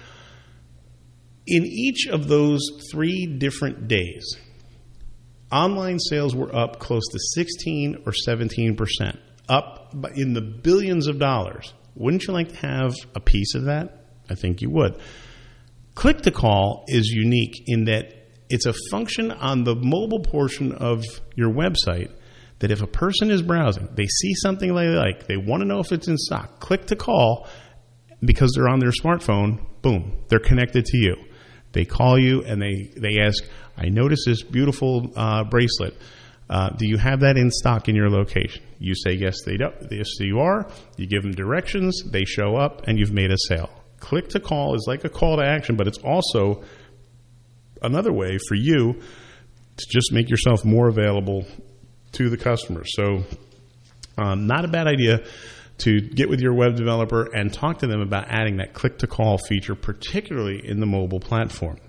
in each of those three different days, online sales were up close to sixteen or seventeen percent, up in the billions of dollars. Wouldn't you like to have a piece of that? I think you would. Click-to-call is unique in that it's a function on the mobile portion of your website that if a person is browsing, they see something they like, they want to know if it's in stock, click-to-call, because they're on their smartphone, boom, they're connected to you. They call you and they, they ask, I noticed this beautiful uh, bracelet. Uh, do you have that in stock in your location? You say, yes, they do. Yes, you are. You give them directions. They show up, and you've made a sale. Click to call is like a call to action, but it's also another way for you to just make yourself more available to the customer. So um, not a bad idea to get with your web developer and talk to them about adding that click-to-call feature, particularly in the mobile platform.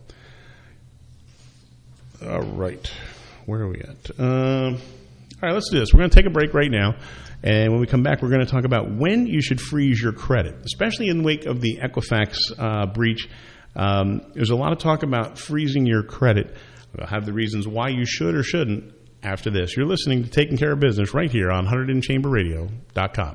All right. Where are we at? Um, all right, let's do this. We're going to take a break right now, and when we come back, we're going to talk about when you should freeze your credit, especially in the wake of the Equifax uh, breach. Um, there's a lot of talk about freezing your credit. We'll have the reasons why you should or shouldn't after this. You're listening to Taking Care of Business right here on Hunterdon Chamber Radio dot com.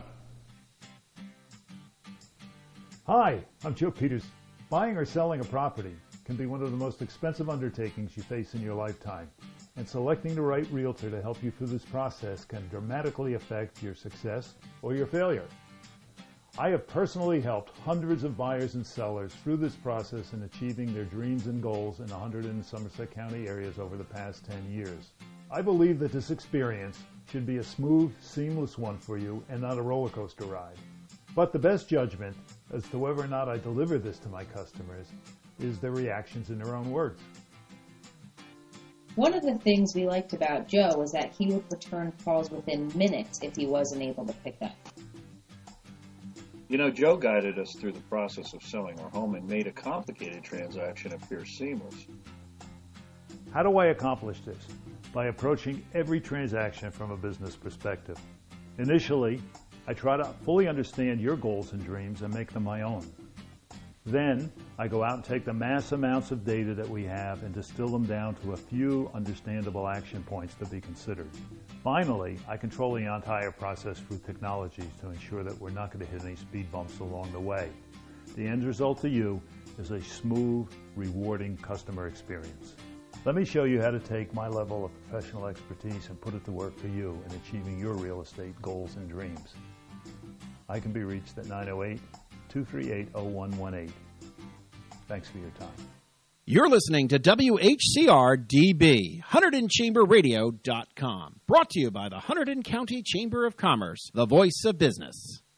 Hi, I'm Joe Peters. Buying or selling a property can be one of the most expensive undertakings you face in your lifetime, and selecting the right realtor to help you through this process can dramatically affect your success or your failure. I have personally helped hundreds of buyers and sellers through this process in achieving their dreams and goals in the Hunterdon and Somerset County areas over the past ten years. I believe that this experience should be a smooth, seamless one for you and not a roller coaster ride. But the best judgment as to whether or not I deliver this to my customers is their reactions in their own words. One of the things we liked about Joe was that he would return calls within minutes if he wasn't able to pick up. You know, Joe guided us through the process of selling our home and made a complicated transaction appear seamless. How do I accomplish this? By approaching every transaction from a business perspective. Initially, I try to fully understand your goals and dreams and make them my own. Then, I go out and take the mass amounts of data that we have and distill them down to a few understandable action points to be considered. Finally, I control the entire process through technologies to ensure that we're not going to hit any speed bumps along the way. The end result to you is a smooth, rewarding customer experience. Let me show you how to take my level of professional expertise and put it to work for you in achieving your real estate goals and dreams. I can be reached at nine oh eight, two three eight, oh one one eight. Thanks for your time. You're listening to W H C R D B, Hunterdon Chamber Radio dot com. Brought to you by the Hunterdon County Chamber of Commerce, the voice of business.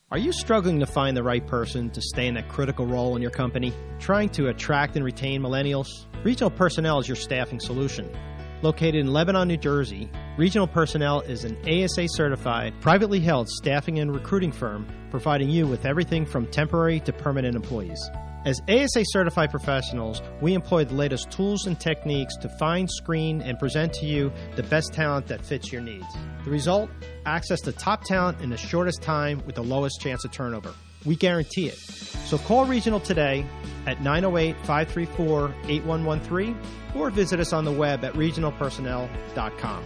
Are you struggling to find the right person to stay in a critical role in your company? Trying to attract and retain millennials? Regional Personnel is your staffing solution. Located in Lebanon, New Jersey, Regional Personnel is an A S A-certified, privately held staffing and recruiting firm providing you with everything from temporary to permanent employees. As A S A-certified professionals, we employ the latest tools and techniques to find, screen, and present to you the best talent that fits your needs. The result? Access to top talent in the shortest time with the lowest chance of turnover. We guarantee it. So call Regional today at nine oh eight, five three four, eight one one three or visit us on the web at regional personnel dot com.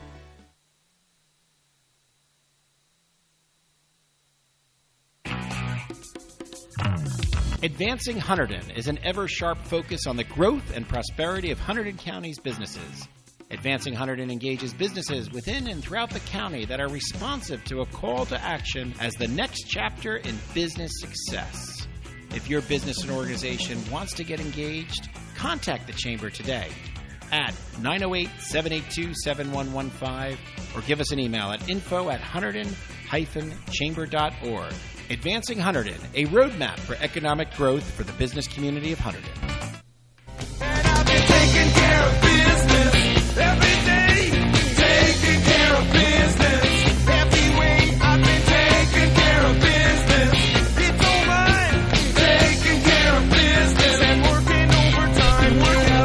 Advancing Hunterdon is an ever-sharp focus on the growth and prosperity of Hunterdon County's businesses. Advancing Hunterdon engages businesses within and throughout the county that are responsive to a call to action as the next chapter in business success. If your business and organization wants to get engaged, contact the Chamber today at nine oh eight, seven eight two, seven one one five or give us an email at info at hunterdon dash chamber dot org. Advancing Hunterdon, a roadmap for economic growth for the business community of Hunterdon. And I've been taking care of business every day, taking care of business every way. I've been taking care of business. It's all right, taking care of business and working overtime.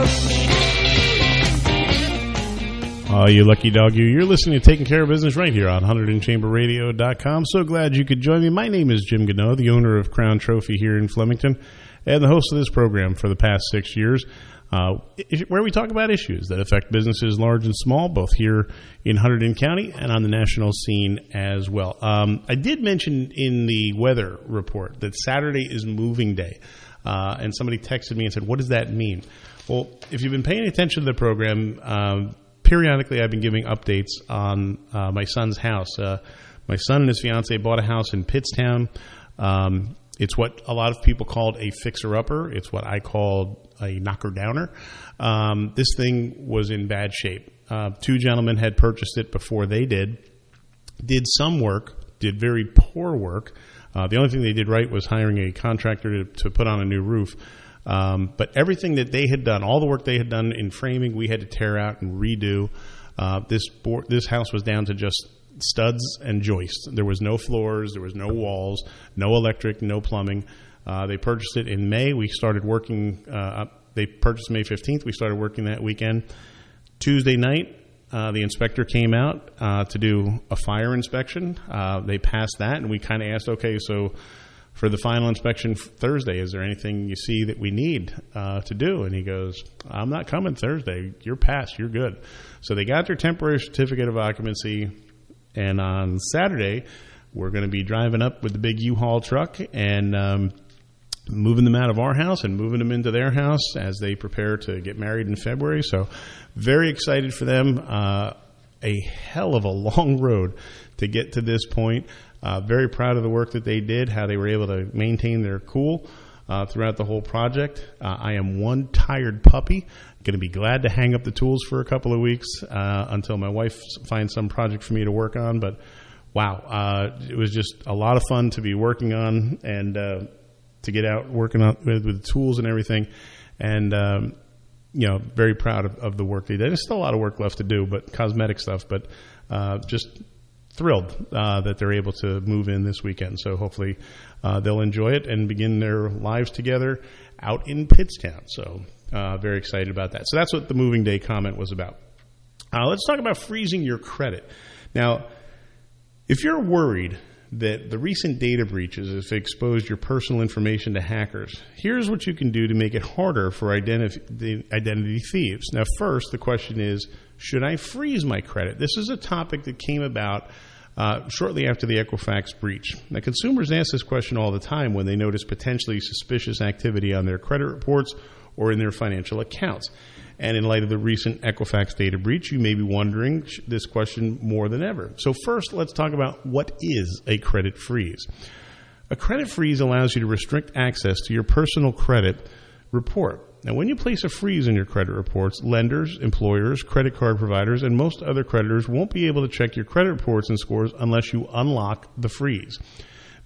Work out. Oh, you lucky dog, you. You're listening to Taking Care of Business right here on Hunterdon Chamber Radio dot com. So glad you could join me. My name is Jim Gano, the owner of Crown Trophy here in Flemington, and the host of this program for the past six years, uh, where we talk about issues that affect businesses large and small, both here in Hunterdon County and on the national scene as well. Um, I did mention in the weather report that Saturday is moving day, uh, and somebody texted me and said, what does that mean? Well, if you've been paying attention to the program, um, periodically I've been giving updates on uh, my son's house. Uh, my son and his fiance bought a house in Pittstown. Um, it's what a lot of people called a fixer-upper. It's what I called a knocker-downer. Um, this thing was in bad shape. Uh, two gentlemen had purchased it before they did, did some work, did very poor work. Uh, the only thing they did right was hiring a contractor to, to put on a new roof. Um, but everything that they had done, all the work they had done in framing, we had to tear out and redo. Uh, this board, this house was down to just studs and joists. There was no floors, there was no walls, no electric, no plumbing. Uh, they purchased it in May. We started working. Uh, they purchased May fifteenth. We started working that weekend. Tuesday night, uh, the inspector came out uh, to do a fire inspection. Uh, they passed that, and we kind of asked, okay, so for the final inspection Thursday, is there anything you see that we need uh, to do? And he goes, I'm not coming Thursday. You're passed. You're good. So they got their temporary certificate of occupancy, and on Saturday, we're going to be driving up with the big U-Haul truck and um, moving them out of our house and moving them into their house as they prepare to get married in February. So very excited for them. Uh, a hell of a long road to get to this point. Uh, very proud of the work that they did, how they were able to maintain their cool uh, throughout the whole project. Uh, I am one tired puppy. Going to be glad to hang up the tools for a couple of weeks uh, until my wife finds some project for me to work on. But wow, uh, it was just a lot of fun to be working on and uh, to get out working on with, with the tools and everything. And um, you know, very proud of, of the work they did. There's still a lot of work left to do, but cosmetic stuff. But uh, just thrilled uh, that they're able to move in this weekend. So hopefully uh, they'll enjoy it and begin their lives together out in Pittstown. So uh, very excited about that. So that's what the moving day comment was about. Uh, let's talk about freezing your credit. Now, if you're worried that the recent data breaches have exposed your personal information to hackers, here's what you can do to make it harder for identity, identity thieves. Now, first, the question is, should I freeze my credit? This is a topic that came about uh, shortly after the Equifax breach. Now, consumers ask this question all the time when they notice potentially suspicious activity on their credit reports or in their financial accounts. And in light of the recent Equifax data breach, you may be wondering this question more than ever. So first, let's talk about what is a credit freeze. A credit freeze allows you to restrict access to your personal credit report. Now, when you place a freeze on your credit reports, lenders, employers, credit card providers, and most other creditors won't be able to check your credit reports and scores unless you unlock the freeze.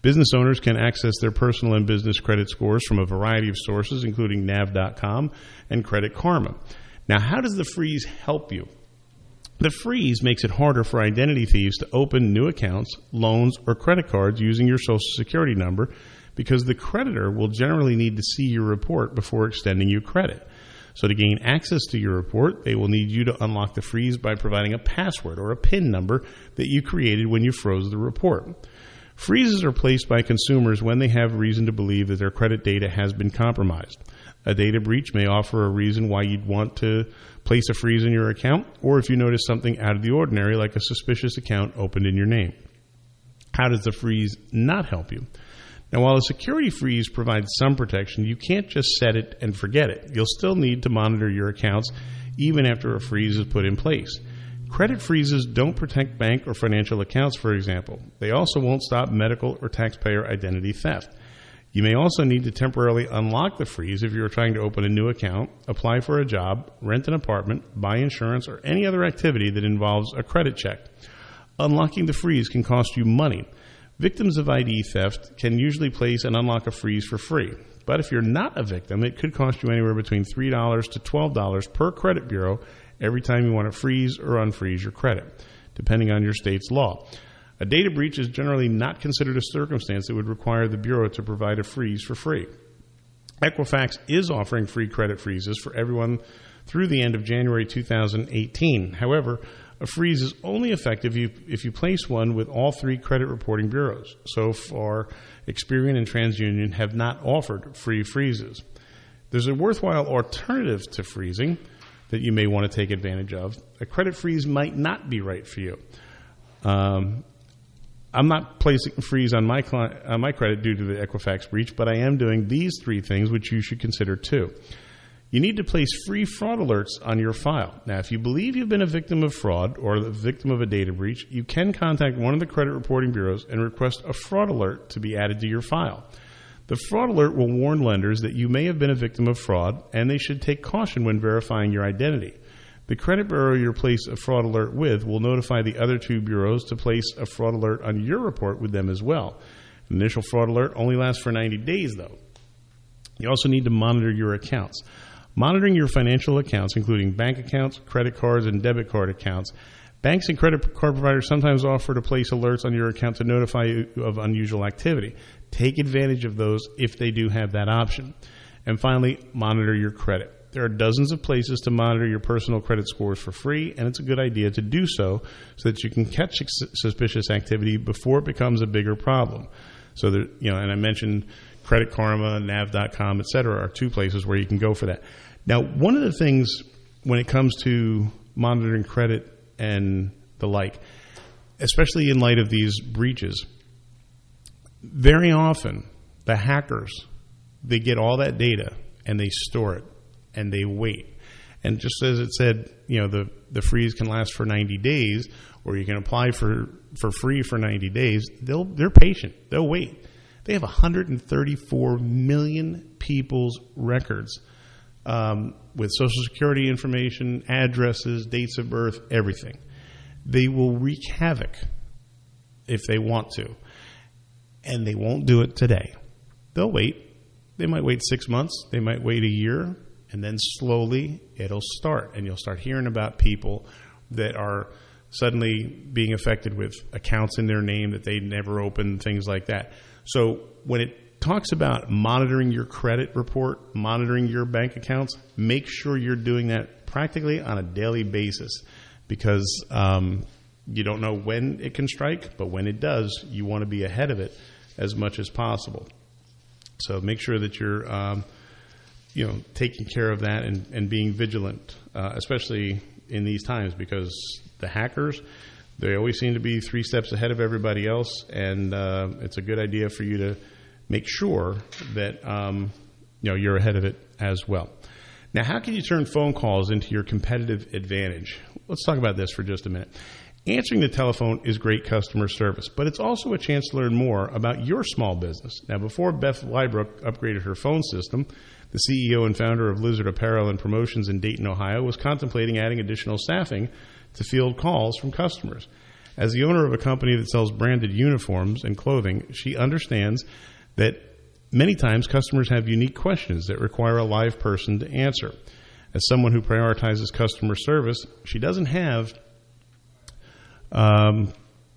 Business owners can access their personal and business credit scores from a variety of sources, including nav dot com and Credit Karma. Now, how does the freeze help you? The freeze makes it harder for identity thieves to open new accounts, loans, or credit cards using your Social Security number because the creditor will generally need to see your report before extending you credit. So to gain access to your report, they will need you to unlock the freeze by providing a password or a PIN number that you created when you froze the report. Freezes are placed by consumers when they have reason to believe that their credit data has been compromised. A data breach may offer a reason why you'd want to place a freeze in your account, or if you notice something out of the ordinary, like a suspicious account opened in your name. How does the freeze not help you? Now, while a security freeze provides some protection, you can't just set it and forget it. You'll still need to monitor your accounts even after a freeze is put in place. Credit freezes don't protect bank or financial accounts, for example. They also won't stop medical or taxpayer identity theft. You may also need to temporarily unlock the freeze if you are trying to open a new account, apply for a job, rent an apartment, buy insurance, or any other activity that involves a credit check. Unlocking the freeze can cost you money. Victims of I D theft can usually place and unlock a freeze for free. But if you're not a victim, it could cost you anywhere between three dollars to twelve dollars per credit bureau every time you want to freeze or unfreeze your credit, depending on your state's law. A data breach is generally not considered a circumstance that would require the Bureau to provide a freeze for free. Equifax is offering free credit freezes for everyone through the end of January two thousand eighteen. However, a freeze is only effective if you, if you place one with all three credit reporting bureaus. So far, Experian and TransUnion have not offered free freezes. There's a worthwhile alternative to freezing that you may want to take advantage of. A credit freeze might not be right for you. Um, I'm not placing a freeze on my, client, on my credit due to the Equifax breach, but I am doing these three things, which you should consider too. You need to place free fraud alerts on your file. Now, if you believe you've been a victim of fraud or the victim of a data breach, you can contact one of the credit reporting bureaus and request a fraud alert to be added to your file. The fraud alert will warn lenders that you may have been a victim of fraud, and they should take caution when verifying your identity. The credit bureau you place a fraud alert with will notify the other two bureaus to place a fraud alert on your report with them as well. An initial fraud alert only lasts for ninety days, though. You also need to monitor your accounts. Monitoring your financial accounts, including bank accounts, credit cards, and debit card accounts. Banks and credit card providers sometimes offer to place alerts on your account to notify you of unusual activity. Take advantage of those if they do have that option. And finally, monitor your credit. There are dozens of places to monitor your personal credit scores for free, and it's a good idea to do so so that you can catch suspicious activity before it becomes a bigger problem. So, there, you know, and I mentioned Credit Karma, nav dot com, et cetera, are two places where you can go for that. Now, one of the things when it comes to monitoring credit and the like, especially in light of these breaches, very often the hackers, they get all that data and they store it and they wait. And just as it said, you know, the, the freeze can last for ninety days, or you can apply for, for free for ninety days, they'll, they're patient. They'll wait. They have one hundred thirty-four million people's records um, with Social Security information, addresses, dates of birth, everything. They will wreak havoc if they want to. And they won't do it today. They'll wait. They might wait six months. They might wait a year. And then slowly it'll start. And you'll start hearing about people that are suddenly being affected with accounts in their name that they never opened, things like that. So when it talks about monitoring your credit report, monitoring your bank accounts, make sure you're doing that practically on a daily basis, because um, you don't know when it can strike, but when it does, you want to be ahead of it as much as possible. So make sure that you're um, you know, taking care of that and, and being vigilant, uh, especially in these times, because the hackers, they always seem to be three steps ahead of everybody else, and uh, it's a good idea for you to make sure that um, you know, you're ahead of it as well. Now, how can you turn phone calls into your competitive advantage? Let's talk about this for just a minute. Answering the telephone is great customer service, but it's also a chance to learn more about your small business. Now, before Beth Lybrook upgraded her phone system, the C E O and founder of Lizard Apparel and Promotions in Dayton, Ohio, was contemplating adding additional staffing to field calls from customers. As the owner of a company that sells branded uniforms and clothing, she understands that many times customers have unique questions that require a live person to answer. As someone who prioritizes customer service, she doesn't have, um,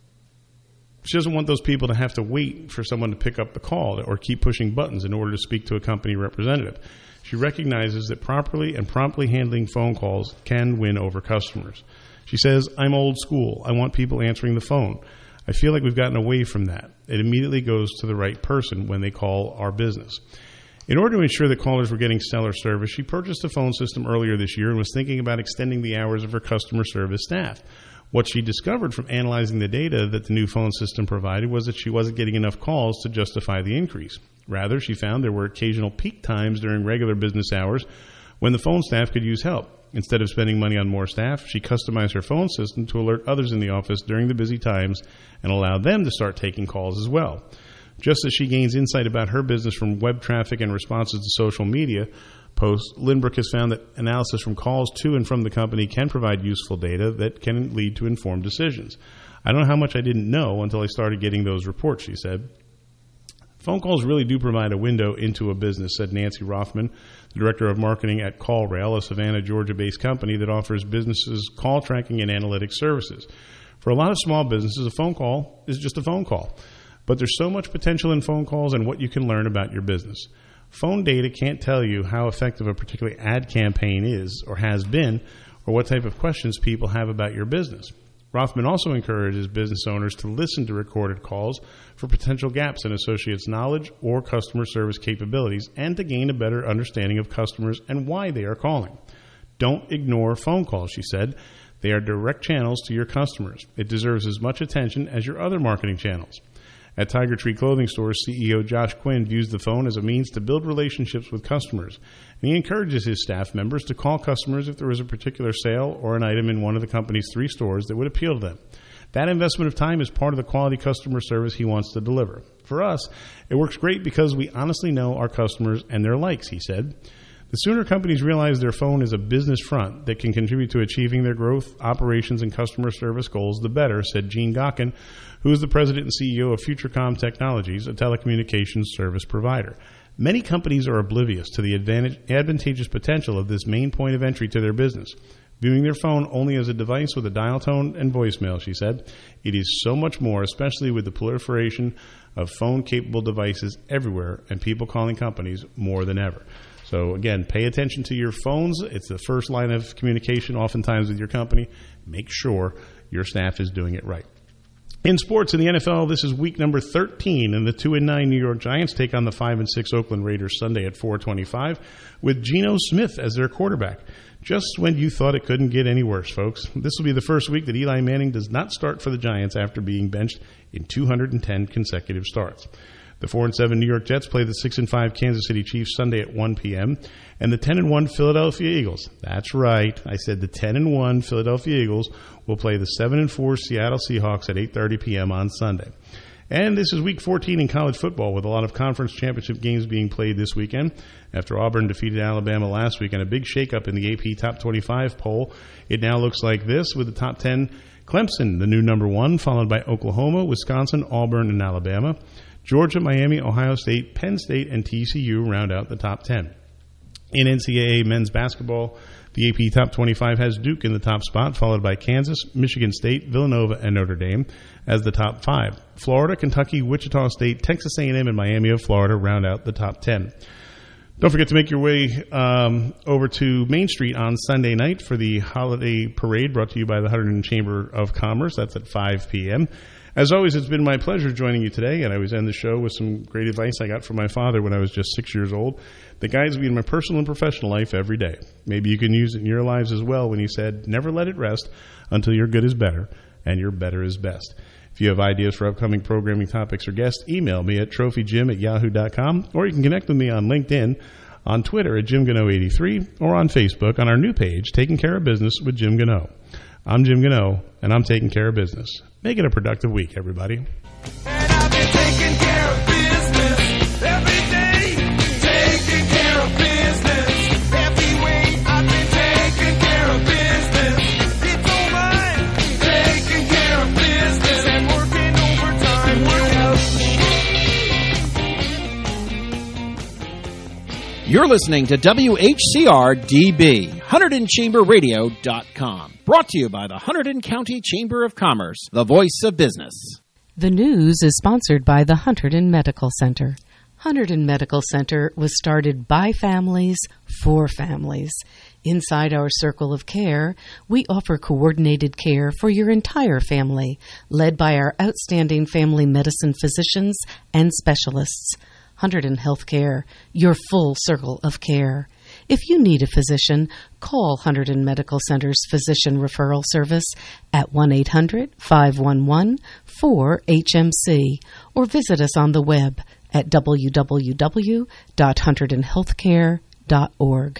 she doesn't want those people to have to wait for someone to pick up the call or keep pushing buttons in order to speak to a company representative. She recognizes that properly and promptly handling phone calls can win over customers. She says, I'm old school. I want people answering the phone. I feel like we've gotten away from that. It immediately goes to the right person when they call our business. In order to ensure that callers were getting stellar service, she purchased a phone system earlier this year and was thinking about extending the hours of her customer service staff. What she discovered from analyzing the data that the new phone system provided was that she wasn't getting enough calls to justify the increase. Rather, she found there were occasional peak times during regular business hours when the phone staff could use help. Instead of spending money on more staff, she customized her phone system to alert others in the office during the busy times and allow them to start taking calls as well. Just as she gains insight about her business from web traffic and responses to social media posts, Lindbrook has found that analysis from calls to and from the company can provide useful data that can lead to informed decisions. I don't know how much I didn't know until I started getting those reports, she said. Phone calls really do provide a window into a business, said Nancy Rothman, the director of marketing at CallRail, a Savannah, Georgia-based company that offers businesses call tracking and analytics services. For a lot of small businesses, a phone call is just a phone call. But there's so much potential in phone calls and what you can learn about your business. Phone data can't tell you how effective a particular ad campaign is or has been, or what type of questions people have about your business. Rothman also encourages business owners to listen to recorded calls for potential gaps in associates' knowledge or customer service capabilities and to gain a better understanding of customers and why they are calling. Don't ignore phone calls, she said. They are direct channels to your customers. It deserves as much attention as your other marketing channels. At Tiger Tree Clothing Store's C E O Josh Quinn views the phone as a means to build relationships with customers, and he encourages his staff members to call customers if there is a particular sale or an item in one of the company's three stores that would appeal to them. That investment of time is part of the quality customer service he wants to deliver. For us, it works great because we honestly know our customers and their likes, he said. The sooner companies realize their phone is a business front that can contribute to achieving their growth, operations, and customer service goals, the better, said Gene Gawkin, who is the president and C E O of FutureCom Technologies, a telecommunications service provider. Many companies are oblivious to the advantage, advantageous potential of this main point of entry to their business, viewing their phone only as a device with a dial tone and voicemail, she said. It is so much more, especially with the proliferation of phone-capable devices everywhere and people calling companies more than ever. So, again, pay attention to your phones. It's the first line of communication oftentimes with your company. Make sure your staff is doing it right. In sports, in the N F L, this is week number thirteen, and the two and nine New York Giants take on the five and six Oakland Raiders Sunday at four twenty-five with Geno Smith as their quarterback. Just when you thought it couldn't get any worse, folks. This will be the first week that Eli Manning does not start for the Giants after being benched in two hundred ten consecutive starts. The four and seven New York Jets play the six and five Kansas City Chiefs Sunday at one p.m. and the ten and one Philadelphia Eagles. That's right. I said the ten and one Philadelphia Eagles will play the seven and four Seattle Seahawks at eight thirty p.m. on Sunday. And this is week fourteen in college football with a lot of conference championship games being played this weekend. After Auburn defeated Alabama last week and a big shakeup in the A P Top twenty-five poll, it now looks like this with the top ten. Clemson, the new number one, followed by Oklahoma, Wisconsin, Auburn, and Alabama. Georgia, Miami, Ohio State, Penn State, and T C U round out the top ten. In N C double A men's basketball, the A P Top twenty-five has Duke in the top spot, followed by Kansas, Michigan State, Villanova, and Notre Dame as the top five. Florida, Kentucky, Wichita State, Texas A and M, and Miami of Florida round out the top ten. Don't forget to make your way um, over to Main Street on Sunday night for the holiday parade brought to you by the Hunterdon Chamber of Commerce. That's at five p.m. As always, it's been my pleasure joining you today, and I always end the show with some great advice I got from my father when I was just six years old that guides me in my personal and professional life every day. Maybe you can use it in your lives as well when he said, never let it rest until your good is better and your better is best. If you have ideas for upcoming programming topics or guests, email me at trophyjim at yahoo dot com, or you can connect with me on LinkedIn, on Twitter at Jim Gano eighty-three, or on Facebook on our new page, Taking Care of Business with Jim Gano. I'm Jim Gano, and I'm taking care of business. Make it a productive week, everybody. And I've been taking care of business every day. Taking care of business every way. I've been taking care of business. It's all mine. Taking care of business. You're listening to W H C R D B, Hunterdon Chamber Radio dot com. Brought to you by the Hunterdon County Chamber of Commerce, the voice of business. The news is sponsored by the Hunterdon Medical Center. Hunterdon Medical Center was started by families for families. Inside our circle of care, we offer coordinated care for your entire family, led by our outstanding family medicine physicians and specialists. Hunterdon Healthcare, your full circle of care. If you need a physician, call Hunterdon Medical Center's Physician Referral Service at one eight hundred, five one one, four H M C or visit us on the web at w w w dot hunterdon healthcare dot org.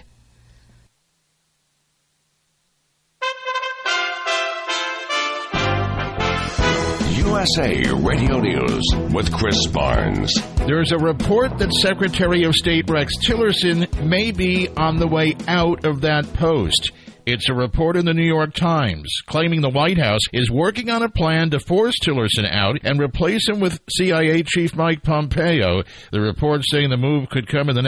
U S A Radio News with Chris Barnes. There's a report that Secretary of State Rex Tillerson may be on the way out of that post. It's a report in the New York Times claiming the White House is working on a plan to force Tillerson out and replace him with C I A Chief Mike Pompeo. The report saying the move could come in the